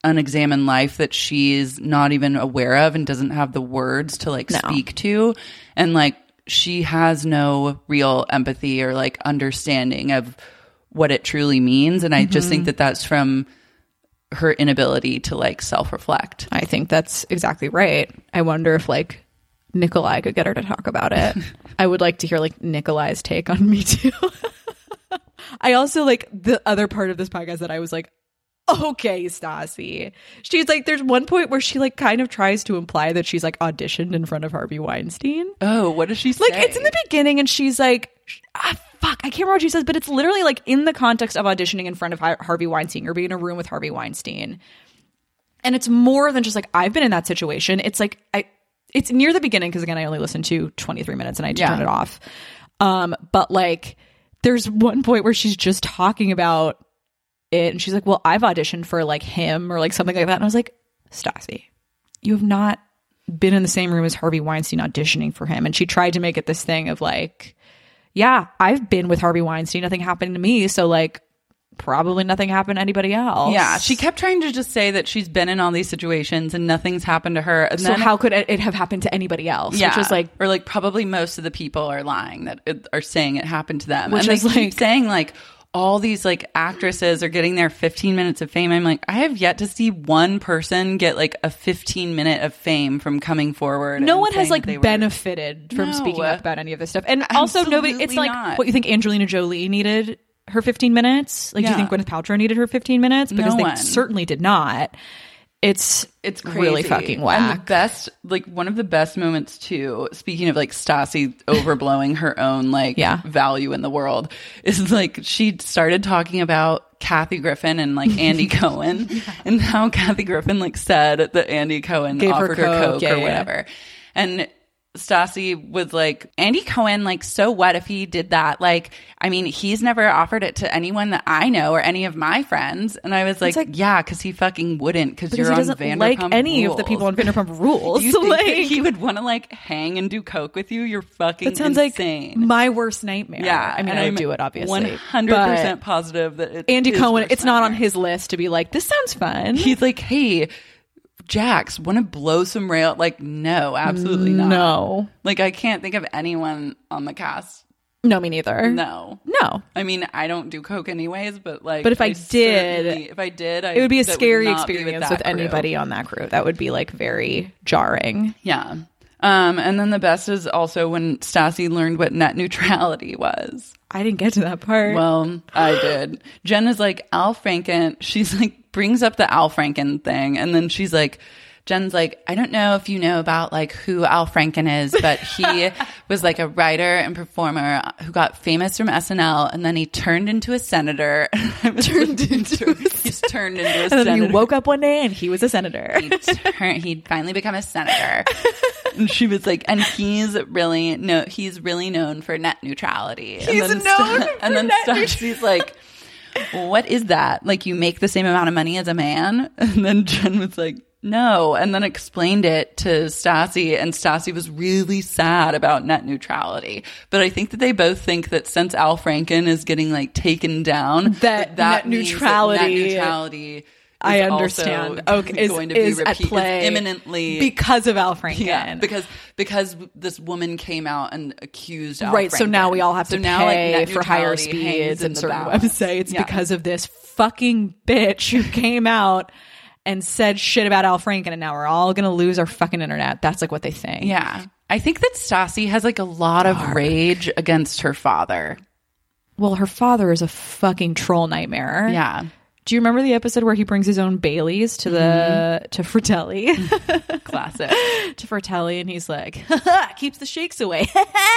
unexamined life that she's not even aware of and doesn't have the words to like No. speak to. And like she has no real empathy or like understanding of what it truly means. And I Mm-hmm. just think that that's from her inability to like self-reflect. I think that's exactly right. I wonder if like Nikolai could get her to talk about it. I would like to hear like Nikolai's take on Me Too. I also like the other part of this podcast that I was like, okay, Stassi. She's like, there's one point where she like kind of tries to imply that she's like auditioned in front of Harvey Weinstein. Oh, what does she say? Like it's in the beginning and she's like, ah, fuck, I can't remember what she says, but it's literally like in the context of auditioning in front of Har- Harvey Weinstein or being in a room with Harvey Weinstein. And it's more than just like, I've been in that situation. It's like, I, it's near the beginning because again, I only listened to twenty-three minutes and I had to Yeah. turn it off. Um, but like, there's one point where she's just talking about it and she's like, well, I've auditioned for like him or like something like that. And I was like, Stassi, you have not been in the same room as Harvey Weinstein auditioning for him. And she tried to make it this thing of like, yeah, I've been with Harvey Weinstein. Nothing happened to me. So like, probably nothing happened to anybody else. Yeah, she kept trying to just say that she's been in all these situations and nothing's happened to her. And So then, how could it it have happened to anybody else? yeah, Which is like, or like probably most of the people are lying that it, are saying it happened to them. Which and they is keep like- saying like all these like actresses are getting their fifteen minutes of fame. I'm like, I have yet to see one person get like a fifteen minute of fame from coming forward. no and one has saying like that they were- benefited from No. speaking up about any of this stuff. And also nobody, it's Absolutely like not. what you think Angelina Jolie needed her fifteen minutes? Like, do you Yeah. think Gwyneth Paltrow needed her fifteen minutes? Because No they one. certainly did not. It's It's crazy. really fucking And the whack. best, like one of the best moments too, speaking of like Stassi overblowing her own like Yeah. value in the world, is like she started talking about Kathy Griffin and like Andy Cohen and how Kathy Griffin like said that Andy Cohen Gave her offered her coke, coke, yeah, or yeah. whatever. And Stassi was like, Andy Cohen, like, so what if he did that? Like, I mean, he's never offered it to anyone that I know or any of my friends. And I was like, like- yeah, because he fucking wouldn't, because because you're he on doesn't Vanderpump like any of the Rules. people on Vanderpump Rules. You think like, that he would want to like hang and do coke with you? You're fucking that sounds insane. like my worst nightmare. yeah, I mean, and I would I'm do it obviously. one hundred percent But positive that it's Andy his Cohen, worst it's not on nightmare. his list to be like, this sounds fun. He's like, hey, Jax, want to blow some rail? Like, no, absolutely not. No. Like, I can't think of anyone on the cast. No, me neither. No. No. I mean, I don't do coke anyways, but like, But if I did, certainly- if I did, I, It would be a that scary not be experience that with crew. anybody on that crew. That would be like very jarring. Yeah. Um, and then the best is also when Stassi learned what net neutrality was. I didn't get to that part. Well, I did. Jen is like, Al Franken. She's like, brings up the Al Franken thing. And then she's like, Jen's like, I don't know if you know about like who Al Franken is, but he was like a writer and performer who got famous from S N L, and then he turned into a senator. turned into he's turned into a and senator. then you woke up one day and he was a senator. he turned, he'd finally become a senator. And she was like, and he's really no, he's really known for net neutrality. He's and then known for and then net Stassi's like, what is that? Like, you make the same amount of money as a man? And then Jen was like, no, and then explained it to Stassi, and Stassi was really sad about net neutrality. But I think that they both think that since Al Franken is getting like taken down, That net means that neutrality- net neutrality. I is understand. also Okay, is, going to be is at repeat- play imminently because of Al Franken. yeah, because because this woman came out and accused Al right. So Franken. now we all have So to now, like, pay net for higher neutrality hangs speeds in and the certain balance. websites Yeah. because of this fucking bitch who came out and said shit about Al Franken, and now we're all gonna lose our fucking internet. That's like what they think. Yeah, I think that Stassi has like a lot of rage against her father. Well, her father is a fucking troll nightmare. Yeah. Do you remember the episode where he brings his own Baileys to the Mm-hmm. to Fratelli? Classic. to Fratelli, and he's like, keeps the shakes away.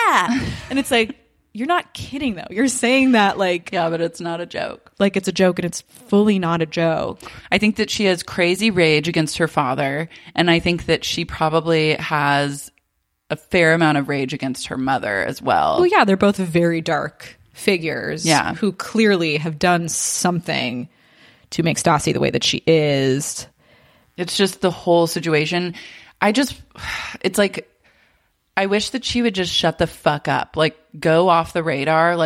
And it's like, you're not kidding though. You're saying that like Yeah, but it's not a joke. like it's a joke, and it's fully not a joke. I think that she has crazy rage against her father, and I think that she probably has a fair amount of rage against her mother as well. Well, yeah, they're both very dark figures Yeah. who clearly have done something to make Stassi the way that she is. It's just the whole situation. I just, it's like, I wish that she would just shut the fuck up. Like, go off the radar. Like,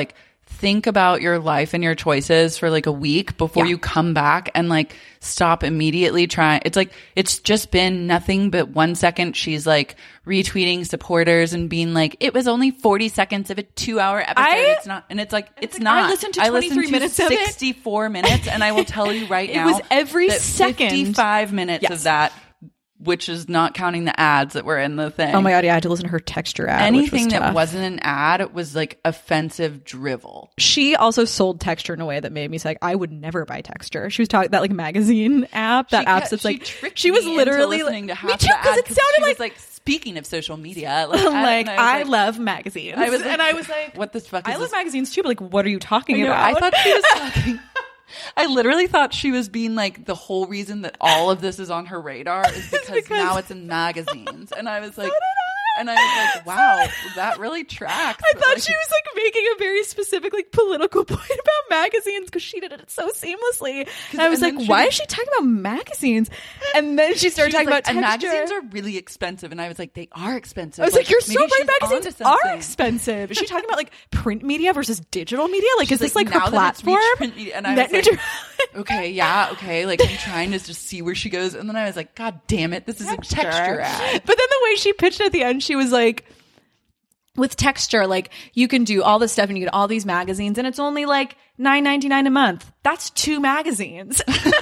think about your life and your choices for like a week before Yeah. you come back and like stop immediately trying. It's like, it's just been nothing but one second. She's like retweeting supporters and being like, it was only forty seconds of a two hour episode. I- it's not. And it's like, it's like, not. I listened to I listened twenty-three minutes of it. sixty-four minutes. And I will tell you right It now. was every that second. fifty-five minutes Yes. of that, which is not counting the ads that were in the thing. Oh my God, yeah, I had to listen to her texture ad. which Anything was that tough. wasn't an ad was like offensive drivel. She also sold Texture in a way that made me say, like, I would never buy Texture. She was talking that like magazine app, that She app kept- that's she like tricked she was me literally into listening to like, half me too, the ad because it 'cause sounded she like was like speaking of social media, like, like I, I, was like, love magazines. I was like, and I was like, what the fuck? Is I love this? magazines too, but like, what are you talking I know, about? I thought she was talking. I literally thought she was being like, the whole reason that all of this is on her radar is because, because- now it's in magazines. And I was like, and I was like, wow, that really tracks. I But, thought like, she was like making a very specific like political point about magazines because she did it so seamlessly. And I was and like, then why she- is she talking about magazines? And then she started she was talking like, about and texture. magazines are really expensive. And I was like, they are expensive. I was like, you're maybe so right. she's Magazines onto are something. expensive. Is she talking about like print media versus digital media? Like, She's is this like, now her that it's reached platform? print media- And I Net was like, neutrality. okay, yeah, okay. Like, I'm trying to just see where she goes. And then I was like, God damn it, this is a texture ad. But then the way she pitched it at the end, she was like, with Texture, like you can do all this stuff and you get all these magazines and it's only like nine ninety-nine a month. That's two magazines.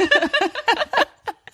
I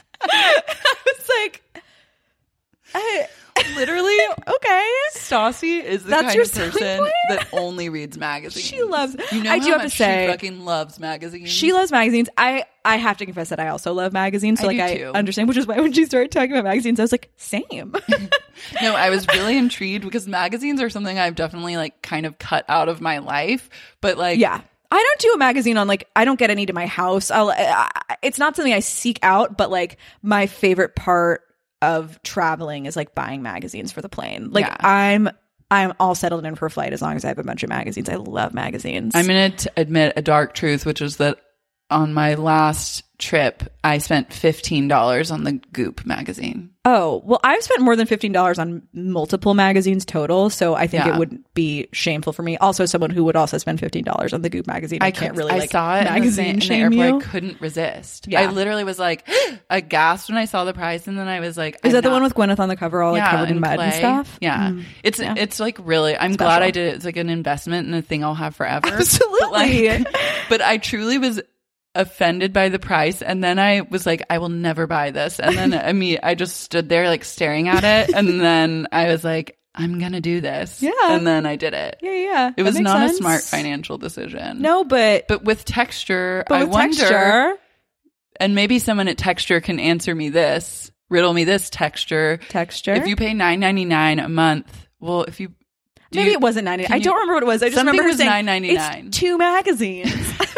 was like, I, Literally, okay. Stassi is the That's kind your of selling person point? that only reads magazines. She loves- You know I how do have to much say- she fucking loves magazines. She loves magazines. I, I have to confess that I also love magazines. So I like do I too. understand, which is why when she started talking about magazines, I was like, same. No, I was really intrigued because magazines are something I've definitely like kind of cut out of my life. But like, Yeah. I don't do a magazine on like, I don't get any to my house. I'll, I, it's not something I seek out, but like my favorite part of traveling is like buying magazines for the plane. Like Yeah. I'm, I'm all settled in for a flight as long as I have a bunch of magazines. I love magazines. I'm going to admit a dark truth, which is that on my last trip, I spent fifteen dollars on the Goop magazine. Oh, well, I've spent more than fifteen dollars on multiple magazines total. So I think Yeah. it wouldn't be shameful for me. Also, someone who would also spend fifteen dollars on the Goop magazine. I, can't could- really I like saw it magazine in the, in the shame airport. you. I couldn't resist. Yeah. I literally was like aghast when I saw the price, and then I was like, Is I'm that the not- one with Gwyneth on the cover, all like Yeah, covered in and mud and clay. stuff? Yeah, Mm. it's Yeah. it's like really. I'm Special. glad I did it. It's like an investment and a thing I'll have forever. Absolutely. But, like, but I truly was offended by the price, and then I was like, I will never buy this. And then I mean, I just stood there like staring at it, and then I was like, I'm gonna do this. Yeah. and then I did it. Yeah, yeah. It That was makes not sense. a smart financial decision. No, but but with Texture, but I with wonder. Texture, And maybe someone at Texture can answer me this, riddle me this, Texture. Texture. If you pay nine ninety-nine a month, well, if you do maybe you- it wasn't ninety. can I you- don't remember what it was. I just Something remember her was saying nine ninety-nine. it's two magazines.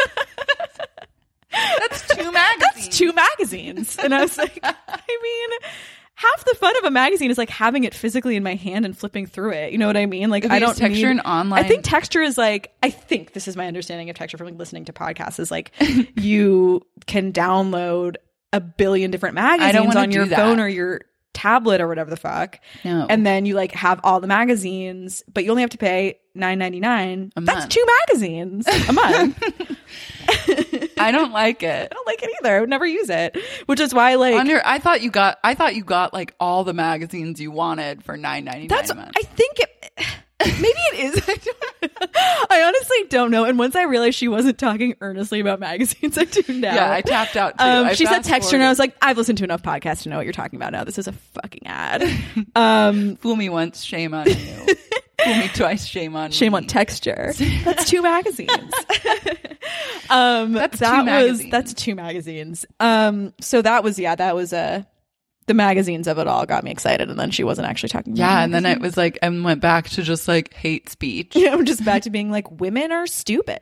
That's two magazines. That's two magazines. And I was like, I mean, half the fun of a magazine is like having it physically in my hand and flipping through it. You know what I mean? Like Okay, I is don't Texture need, an online- I think Texture is like, I think this is my understanding of Texture from like listening to podcasts is like you can download a billion different magazines wanna on your do that. phone or your tablet or whatever the fuck. No. And then you like have all the magazines, but you only have to pay nine ninety-nine. A That's month. two magazines a month. I don't like it. I don't like it either. I would never use it, which is why like On your, I thought you got, I thought you got like all the magazines you wanted for nine ninety-nine that's a month. I think it maybe it is. I, don't, I honestly don't know. And once I realized she wasn't talking earnestly about magazines, I tuned out. Yeah, I tapped out too. Um, I she said fast Texture, and I was forwarded. like, I've listened to enough podcasts to know what you're talking about now. This is a fucking ad. Um, Fool me once, shame on you. Fool me twice, shame on shame me. on Texture. That's two magazines. um, That's that two was magazines. that's two magazines. Um, so that was yeah, that was uh, the magazines of it all got me excited, and then she wasn't actually talking. about Yeah, and then it magazines. was like, I went back to just like hate speech. Yeah, I'm just back to being like, women are stupid.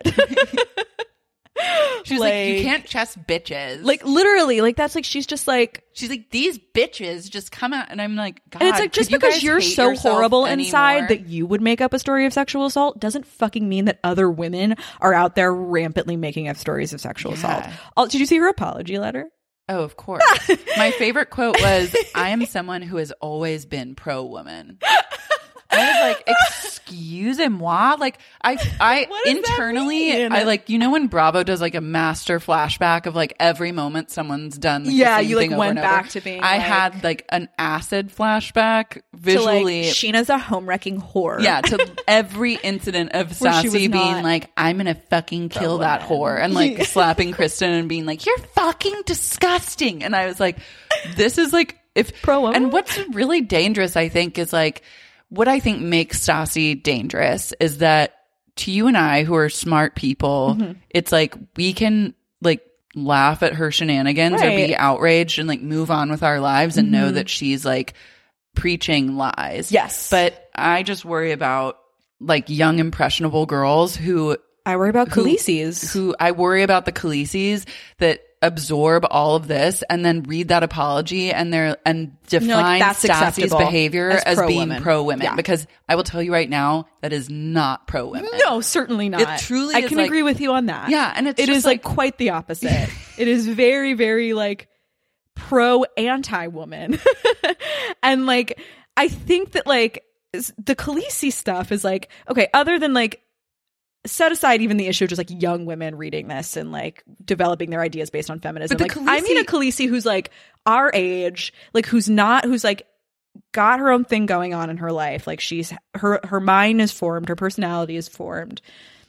She's like, you Like- can't trust bitches. Like literally, like that's like she's just like, she's like, these bitches just come out, and I'm like, God, and it's like could just you because guys you're hate so yourself horrible anymore? inside that you would make up a story of sexual assault doesn't fucking mean that other women are out there rampantly making up stories of sexual Yeah. assault. Oh, did you see her apology letter? Oh, of course. My favorite quote was, I am someone who has always been pro woman. And I was like, excusez-moi. Like I, I What does that internally, mean? I like, you know, when Bravo does like a master flashback of like every moment someone's done. Like, Yeah, the same you, like, thing over went and over. back to being, I like- had like an acid flashback To, like, visually. Sheena's a home wrecking whore. Yeah, to every incident of Where she was Stassi being not like, I'm gonna fucking kill that whore, and like slapping Kristen and being like, you're fucking disgusting. And I was like, this is like, if Pro woman. and what's really dangerous, I think, is like, what I think makes Stassi dangerous is that to you and I, who are smart people, Mm-hmm. it's like we can like laugh at her shenanigans or be Right. outraged and like move on with our lives and know Mhm. that she's like preaching lies. Yes. But I just worry about like young impressionable girls who I worry about who- Khaleesi's. Who I worry about the Khaleesi's that absorb all of this and then read that apology and they're and define like, that's Stassi's acceptable behavior as as, being pro-women. pro women. Yeah. Because I will tell you right now, that is not pro women. No, certainly not. It truly I is can like- agree with you on that. Yeah, and it's it just is like, like- quite the opposite. It is very, very like pro anti woman, and like I think that like s- the Khaleesi stuff is like okay. Other than like set aside even the issue of just like young women reading this and like developing their ideas based on feminism. But the Like I mean a Khaleesi- Khaleesi who's like our age, like who's not who's like got her own thing going on in her life. Like she's her her mind is formed, her personality is formed,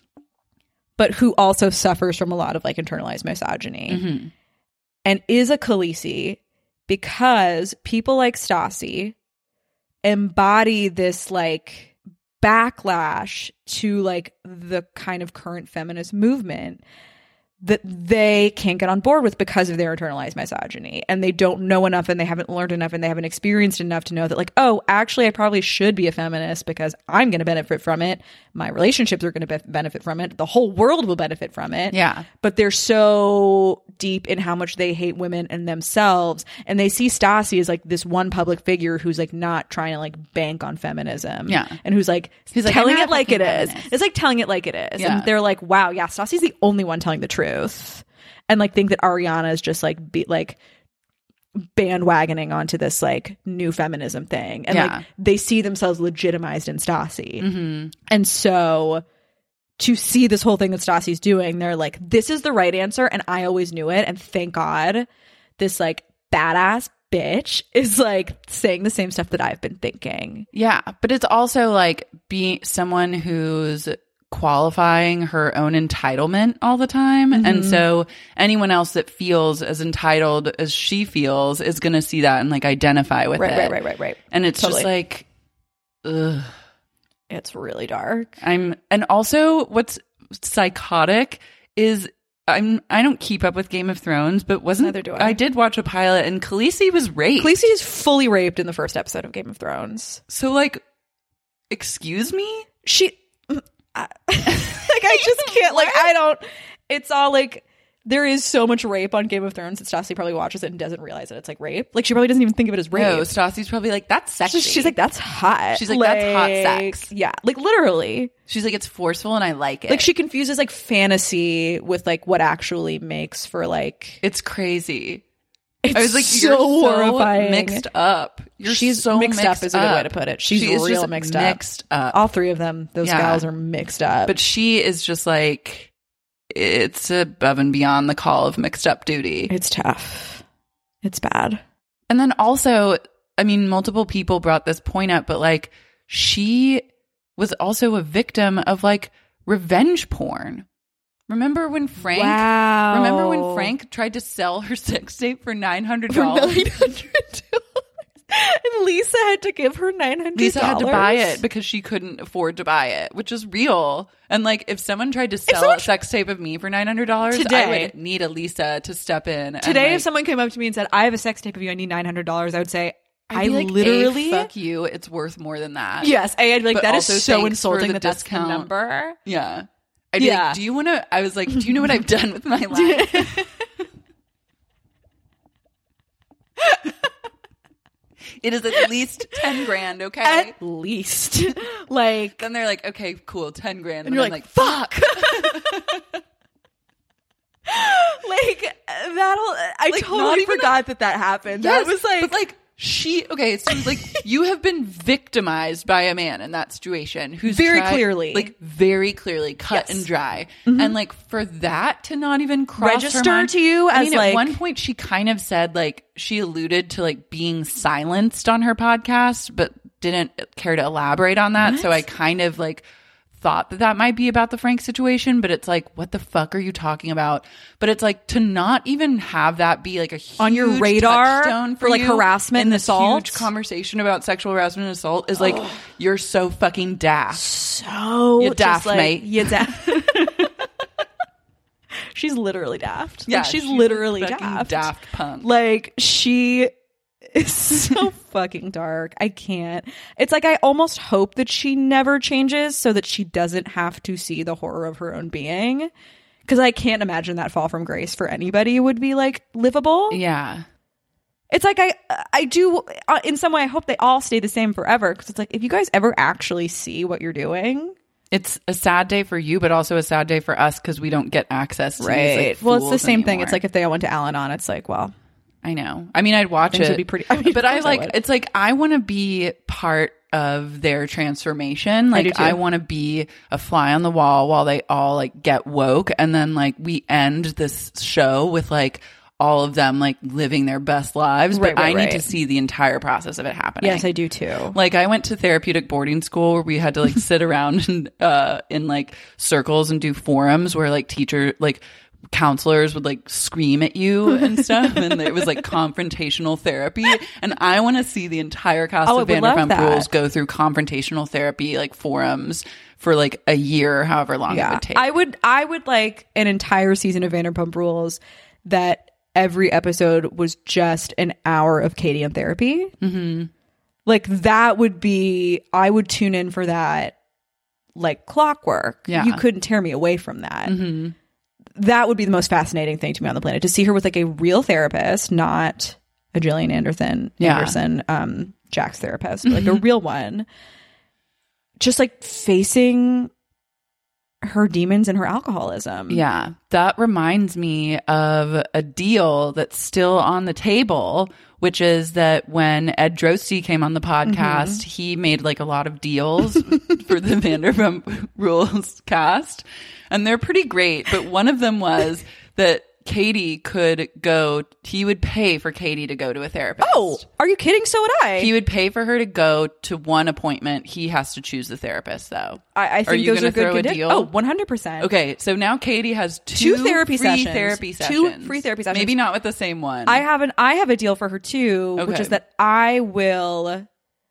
but who also suffers from a lot of like internalized misogyny Mm-hmm. and is a Khaleesi because people like Stassi embody this like backlash to like the kind of current feminist movement that they can't get on board with because of their internalized misogyny, and they don't know enough and they haven't learned enough and they haven't experienced enough to know that like, oh, actually I probably should be a feminist because I'm going to benefit from it, my relationships are going to be- benefit from it, the whole world will benefit from it. Yeah. But they're so deep in how much they hate women and themselves, and they see Stassi as like this one public figure who's like not trying to like bank on feminism. Yeah. And who's like He's like, telling "I'm not it like it fucking is. feminist." It's like telling it like it is. Yeah. And they're like, wow, yeah, Stassi's the only one telling the truth. And like think that Ariana is just like be like bandwagoning onto this like new feminism thing. And Yeah. like they see themselves legitimized in Stassi. Mm-hmm. And so to see this whole thing that Stassi's doing, they're like, this is the right answer, and I always knew it. And thank God this like badass bitch is like saying the same stuff that I've been thinking. Yeah, but it's also like being someone who's qualifying her own entitlement all the time. Mm-hmm. And so anyone else that feels as entitled as she feels is going to see that and like identify with Right, it. right, right, right, right. And it's Totally. just like, ugh. It's really dark. I'm, and also what's psychotic is I'm, I don't keep up with Game of Thrones, but wasn't, Neither do I. I did watch a pilot and Khaleesi was raped. Khaleesi is fully raped in the first episode of Game of Thrones. So like, excuse me? She, I, like, I just can't, like, I don't, it's all like, there is so much rape on Game of Thrones that Stassi probably watches it and doesn't realize that it's like rape. Like, she probably doesn't even think of it as rape. No, Stassi's probably like, that's sexy. She's, she's like, that's hot. She's like, that's hot sex. Yeah, like literally. She's like, it's forceful and I like it. Like, she confuses like fantasy with like what actually makes for like. It's crazy. It's I was like, so you're so horrifying. mixed up. You're She's so mixed, mixed up is a good way to put it. She's She is real just mixed up. Mixed up. All three of them, those Yeah. gals are mixed up. But she is just like, it's above and beyond the call of mixed up duty. It's tough. It's bad. And then also, I mean, multiple people brought this point up, but like, she was also a victim of like revenge porn. Remember when Frank? Wow. Remember when Frank tried to sell her sex tape for nine hundred For dollars? nine hundred dollars. And Lisa had to give her nine hundred dollars. Lisa had to buy it because she couldn't afford to buy it, which is real. And like, if someone tried to sell someone- a sex tape of me for nine hundred dollars, Today- I would need a Lisa to step in. and, Today, like, if someone came up to me and said, I have a sex tape of you, I need nine hundred dollars, I would say, I'd I be like, literally. A, fuck you. It's worth more than that. Yes. I, I'd be like, But that is also so thanks for insulting the that that's the discount. number. Yeah. I'd be Yeah. like, do you want to? I was like, do you know what I've done with my life? It is at least ten grand, okay? At least. Like. Then they're like, okay, cool, ten grand. And And, you're I'm like, like, fuck. Like, that'll. I Like, not totally even forgot that that happened. yes, That was like. but like, She okay, so like you have been victimized by a man in that situation who's very tried, clearly, like very clearly cut yes. and dry, mm-hmm. and like for that to not even cross register her mind, to you I as mean, like at one point she kind of said like she alluded to like being silenced on her podcast, but didn't care to elaborate on that. What? So I kind of like thought that that might be about the Frank situation, but it's like, what the fuck are you talking about? But it's like to not even have that be like a huge on your radar touchstone for, for like you harassment in and this assault. huge conversation about sexual harassment and assault is like, you're so fucking daft. So you daft, like, mate. You daft. She's literally daft. Yeah, like, she's, she's literally a fucking daft. Daft punk. Like she is so fucking dark. I can't. It's like I almost hope that she never changes so that she doesn't have to see the horror of her own being. Because I can't imagine that fall from grace for anybody would be like livable. Yeah. It's like I I do uh, in some way I hope they all stay the same forever, because it's like if you guys ever actually see what you're doing, it's a sad day for you, but also a sad day for us because we don't get access to right. these, like, well, it's the same anymore. thing. It's like if they went to Al-Anon, it's like, well, I know. I mean, I'd watch things it. would be pretty. I mean, but of I course like. would. It's like I want to be part of their transformation. Like I do too. I want to be a fly on the wall while they all like get woke, and then like we end this show with like all of them like living their best lives. Right, but right, I need right. to see the entire process of it happening. Yes, I do too. Like I went to therapeutic boarding school where we had to like sit around and, uh, in like circles and do forums where like teacher like counselors would like scream at you and stuff, and it was like confrontational therapy. And I want to see the entire cast Oh, I of would love Vanderpump that. Rules go through confrontational therapy like forums for like a year, however long it would take. I would I would like an entire season of Vanderpump Rules that every episode was just an hour of Katie in therapy. Mm-hmm. Like that would be, I would tune in for that like clockwork. Yeah. You couldn't tear me away from that. Mm-hmm. That would be the most fascinating thing to me on the planet, to see her with like a real therapist, not a Gillian Anderson, Yeah. Anderson, um, Jack's therapist, but like a real one. Just like facing her demons and her alcoholism. Yeah. That reminds me of a deal that's still on the table, which is that when Ed Drosty came on the podcast, mm-hmm. he made like a lot of deals for the Vanderpump Rules cast. And they're pretty great. But one of them was that Katie could go, he would pay for Katie to go to a therapist. Oh, are you kidding? So would I. He would pay for her to go to one appointment. He has to choose the therapist, though. I, I think are you those are good throw a condi- deal? Oh, one hundred percent. Okay, so now Katie has two, two therapy free sessions. therapy sessions. Two free therapy sessions. Maybe not with the same one. I have an I have a deal for her too, Okay. which is that I will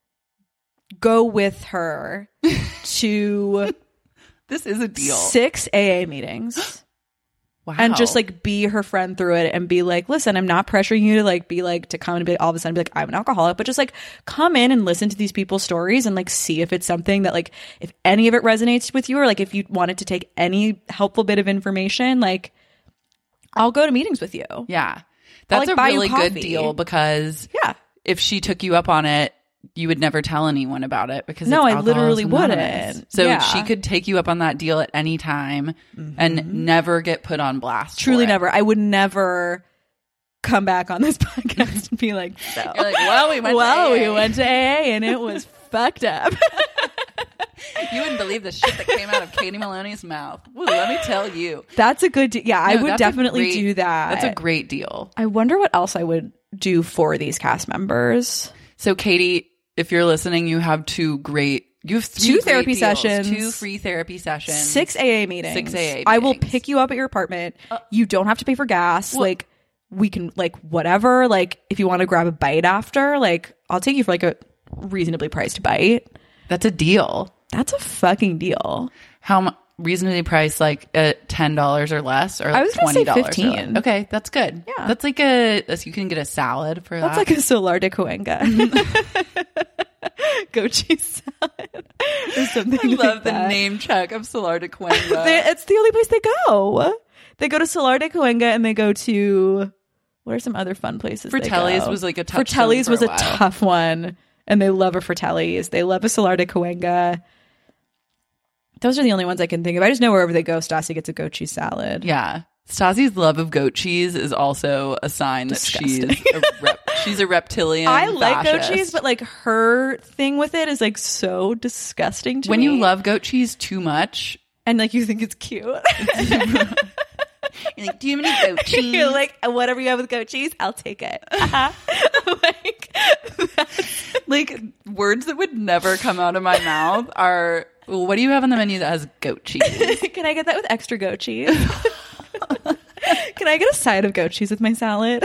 go with her to this is a deal. six A A meetings. Wow. And just like be her friend through it and be like, listen, I'm not pressuring you to like be like to come and be all of a sudden be like, I'm an alcoholic, but just like come in and listen to these people's stories and like see if it's something that like if any of it resonates with you, or like if you wanted to take any helpful bit of information, like I'll go to meetings with you. Yeah. That's like, a buy you really good coffee. deal, because Yeah. if she took you up on it, you would never tell anyone about it, because No, it's I literally Alcoholics Anonymous. wouldn't. So Yeah. she could take you up on that deal at any time and never get put on blast. Truly for it. never. I would never come back on this podcast and be like, so. You're like, well, we went well, to A A. we went to A A and it was fucked up. You wouldn't believe the shit that came out of Katie Maloney's mouth. Woo, let me tell you. That's a good deal. Yeah, I No, would that's a definitely great- do that. That's a great deal. I wonder what else I would do for these cast members. So, Katie, if you're listening, you have two great, you have three Two great therapy deals. sessions. two free therapy sessions, Six A A meetings. Six A A I will meetings. pick you up at your apartment. You don't have to pay for gas. like, we can, like, whatever. Like, if you want to grab a bite after, like, I'll take you for, like, a reasonably priced bite. That's a deal. That's a fucking deal. How mu- reasonably priced? Like at ten dollars or less, or like I was gonna say twenty dollars? fifteen. Okay, that's good. Yeah. that's like a. that's- You can get a salad for That's that. like a Solar de Cuenca. Goat cheese salad. Or something I love like the that. name check of Solar de Cuenca. They, it's the only place they go. They go to Solar de Cuenca and they go to, what are some other fun places? they Fratelli's go? was like a touchstone Fratelli's for was a a, while. tough one, and they love a Fratelli's. They love a Solar de Cuenca. Those are the only ones I can think of. I just know wherever they go, Stassi gets a goat cheese salad. Yeah. Stassi's love of goat cheese is also a sign Disgusting. that she's a rep- She's a reptilian. I like goat fascist. cheese, but like her thing with it is like so disgusting to when me. you love goat cheese too much and like you think it's cute. You're like, do you have any goat cheese? You're like, whatever you have with goat cheese, I'll take it. Uh-huh. like, like words that would never come out of my mouth are, well, what do you have on the menu that has goat cheese? Can I get that with extra goat cheese? Can I get a side of goat cheese with my salad?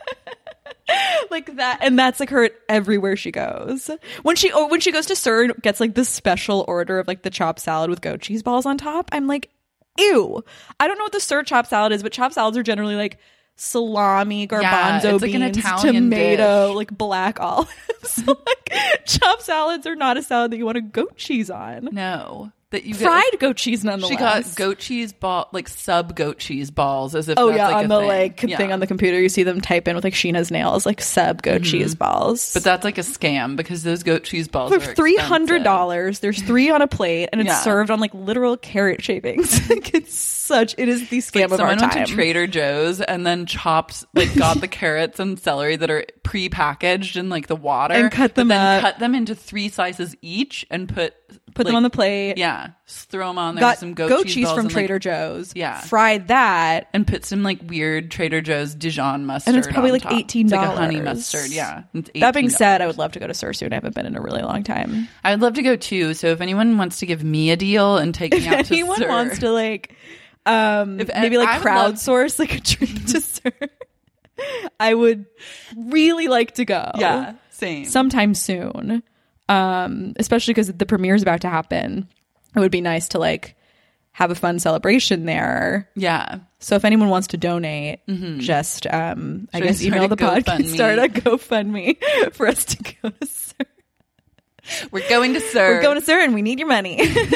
Like that, and that's like her everywhere she goes. When she or when she goes to Sir and gets like the special order of like the chopped salad with goat cheese balls on top, I'm like, ew. I don't know what the Sir chopped salad is, but chopped salads are generally like salami, garbanzo yeah, it's like beans, an Italian tomato, dish. like black olives. So like chopped salads are not a salad that you want a goat cheese on. No. That you fried get, goat cheese nonetheless. She got goat cheese ball, like sub goat cheese balls, as if oh that's yeah, like on a the thing. like yeah. thing on the computer, you see them type in with like Sheena's nails, like sub goat Mm-hmm. cheese balls. But that's like a scam because those goat cheese balls for are three hundred dollars. expensive. There's three on a plate, and it's Yeah. served on like literal carrot shavings. Like it's such. It is the scam Like of our someone time. went to Trader Joe's and then chopped, like, got the carrots and celery that are pre-packaged in like the water And cut them but then up. cut them into three slices each and put Put them like, on the plate. Yeah, just throw them on there. Got with some goat, goat cheese, cheese balls from and, Trader like, Joe's. Yeah, fried that. and put some like weird Trader Joe's Dijon mustard. And it's probably on like top. eighteen It's dollars. like a honey mustard. Yeah. It's That being eighteen dollars. said, I would love to go to Sir soon. I haven't been in a really long time. I would love to go too. So if anyone wants to give me a deal and take me out If to anyone Sir, wants to like, um, If- maybe like I would love- crowdsource like a trip to Sir, I would really like to go. yeah, same. sometime soon. Um, especially because the premiere is about to happen. It would be nice to like have a fun celebration there. yeah. So if anyone wants to donate, just um, I Should I guess start email a the podcast, GoFundMe? start a GoFundMe for us to go to Sir. We're going to Sir. We're going to Sir, and we need your money.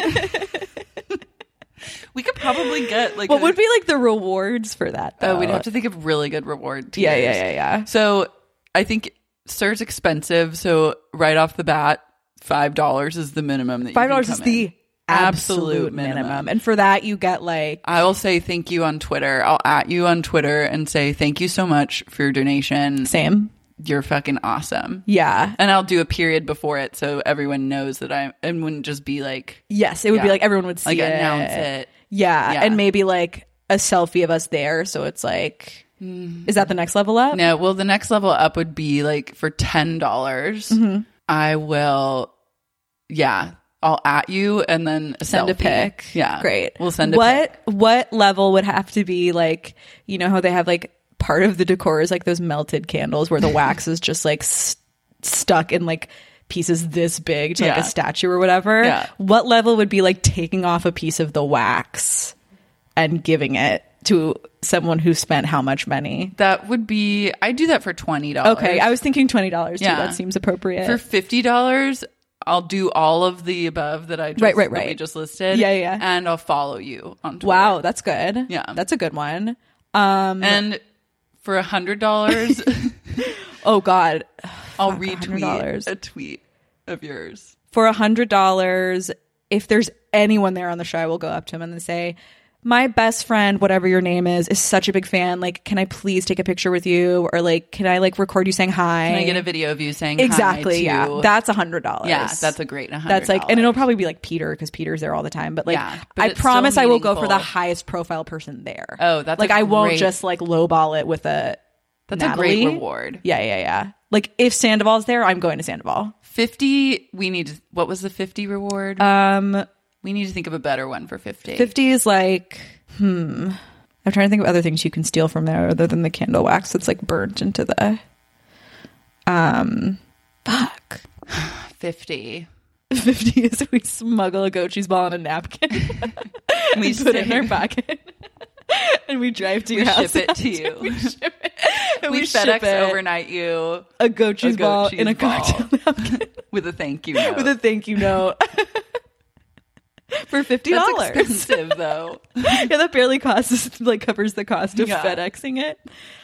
We could probably get like What a- would be like the rewards for that? Though? Oh, we'd have to think of really good reward tiers. Yeah, yeah, yeah, yeah. So I think Sir's expensive. So right off the bat, five dollars is the minimum that you Five can dollars come is the in. absolute minimum. minimum. and for that you get like I will say thank you on Twitter. I'll at you on Twitter and say thank you so much for your donation. same. You're fucking awesome. Yeah. And I'll do a period before it so everyone knows that I and wouldn't just be like Yes, it would be Yeah. like everyone would see like it. announce it. Yeah, Yeah. and maybe like a selfie of us there. So it's like, is that the next level up? No, well, the next level up would be like for ten dollars. Mm-hmm. I will, yeah, I'll at you and then a Send a selfie. pic. Yeah, Great. We'll send a what pic. what level would have to be like, you know how they have like part of the decor is like those melted candles where the wax is just like st- stuck in like pieces this big to like Yeah. a statue or whatever. Yeah. What level would be like taking off a piece of the wax and giving it to someone who spent how much money? That would be. I do that for twenty dollars. Okay, I was thinking twenty dollars too. Yeah. That seems appropriate. for fifty dollars. I'll do all of the above that I just, Right, right, that we right. just listed. Yeah, yeah. And I'll follow you on Twitter. Wow, that's good. Yeah. That's a good one. Um And for a hundred dollars, oh god. I'll Fuck, one hundred retweet dollars. a tweet of yours. For a hundred dollars, if there's anyone there on the show, I will go up to him and then say, my best friend, whatever your name is, is such a big fan. Like, can I please take a picture with you? Or like, can I like record you saying hi? Can I get a video of you saying Exactly. hi to- Yeah. That's a hundred dollars. Yeah, that's a great one hundred dollars. That's like, and it'll probably be like Peter because Peter's there all the time. But like, Yeah, but I it's promise still I will go for the meaningful. highest profile person there. Oh, that's like a I won't great- just like lowball it with a. That's a Natalie. great reward. Yeah, yeah, yeah. Like if Sandoval's there, I'm going to Sandoval. fifty, we need to, what was the fifty reward? Um, we need to think of a better one for fifty. fifty is like, hmm. I'm trying to think of other things you can steal from there other than the candle wax that's like burnt into the. Um, fuck. fifty. fifty is we smuggle a goat cheese ball in a napkin. We we put it in say- our pocket. And we drive to We your house. ship it to you. we ship it. And We, we, FedEx ship it overnight you a goat cheese a goat ball cheese in a ball. cocktail napkin with a thank you note. with a thank you note for fifty That's dollars. expensive though. Yeah, that barely costs like covers the cost of Yeah. FedExing it.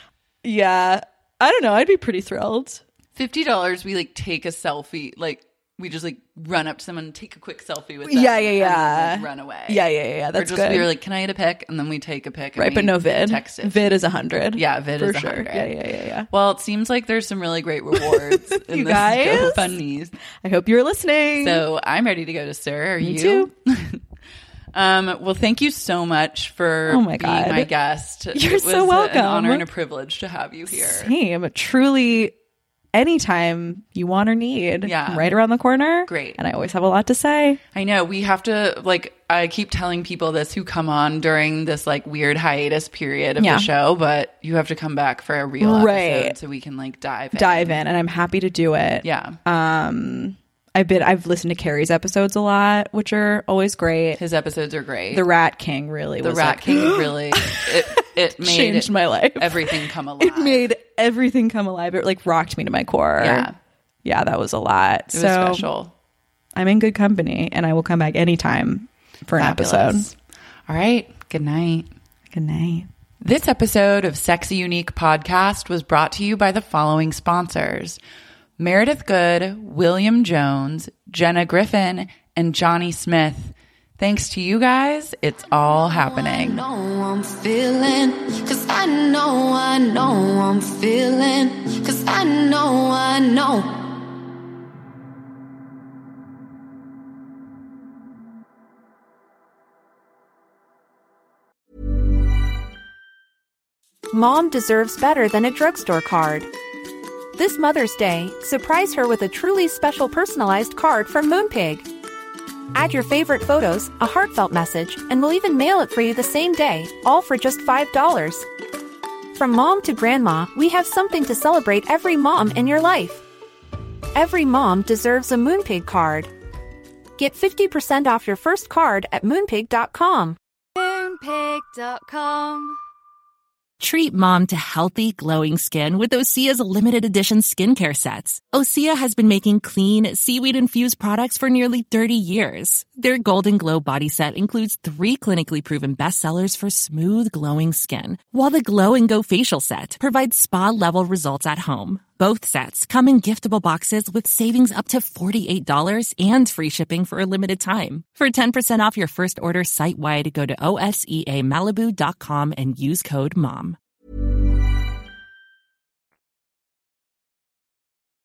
Yeah, I don't know. I'd be pretty thrilled. fifty dollars, we like take a selfie, like We just like run up to someone and take a quick selfie with them. Yeah, yeah, yeah. And then, like, run away. Yeah, yeah, yeah. That's or just good. we're like, can I get a pic? And then we take a pic. And Right, we but no vid. Text it. Vid is a hundred. Yeah, vid for is a sure. hundred. Yeah, yeah, yeah, yeah. Well, it seems like there's some really great rewards in You this guys? GoFundMe. I hope you're listening. So I'm ready to go to Sir. Are Me you? too. um. Well, thank you so much for Oh my being God. my guest. You're it was so a- welcome. An honor and a privilege to have you here. Same. Truly, anytime you want or need. Yeah. I'm right around the corner. Great. And I always have a lot to say. I know we have to like. I keep telling people this who come on during this like weird hiatus period of Yeah. the show, but you have to come back for a real Right. episode so we can like dive in. Dive in. And I'm happy to do it. Yeah. Um, I've been, I've listened to Carrie's episodes a lot, which are always great. His episodes are great. The Rat King really The was Rat like, King really it it made changed my life. everything come alive. It made everything come alive. It like rocked me to my core. Yeah. Yeah, that was a lot. It was so special. I'm in good company and I will come back anytime for an Fabulous. episode. All right. Good night. Good night. This episode of Sexy Unique Podcast was brought to you by the following sponsors: Meredith Good, William Jones, Jenna Griffin, and Johnny Smith. Thanks to you guys, it's all happening. I know I'm feeling, cause I know, I know I'm feeling, cause I know, I know. Mom deserves better than a drugstore card. This Mother's Day, surprise her with a truly special personalized card from Moonpig. Add your favorite photos, a heartfelt message, and we'll even mail it for you the same day, all for just five dollars. From mom to grandma, we have something to celebrate every mom in your life. Every mom deserves a Moonpig card. Get fifty percent off your first card at moonpig dot com. Moonpig dot com. Treat mom to healthy, glowing skin with Osea's limited edition skincare sets. Osea has been making clean, seaweed-infused products for nearly thirty years. Their Golden Glow body set includes three clinically proven bestsellers for smooth, glowing skin, while the Glow and Go facial set provides spa-level results at home. Both sets come in giftable boxes with savings up to forty-eight dollars and free shipping for a limited time. For ten percent off your first order site-wide, go to O S E A Malibu dot com and use code MOM.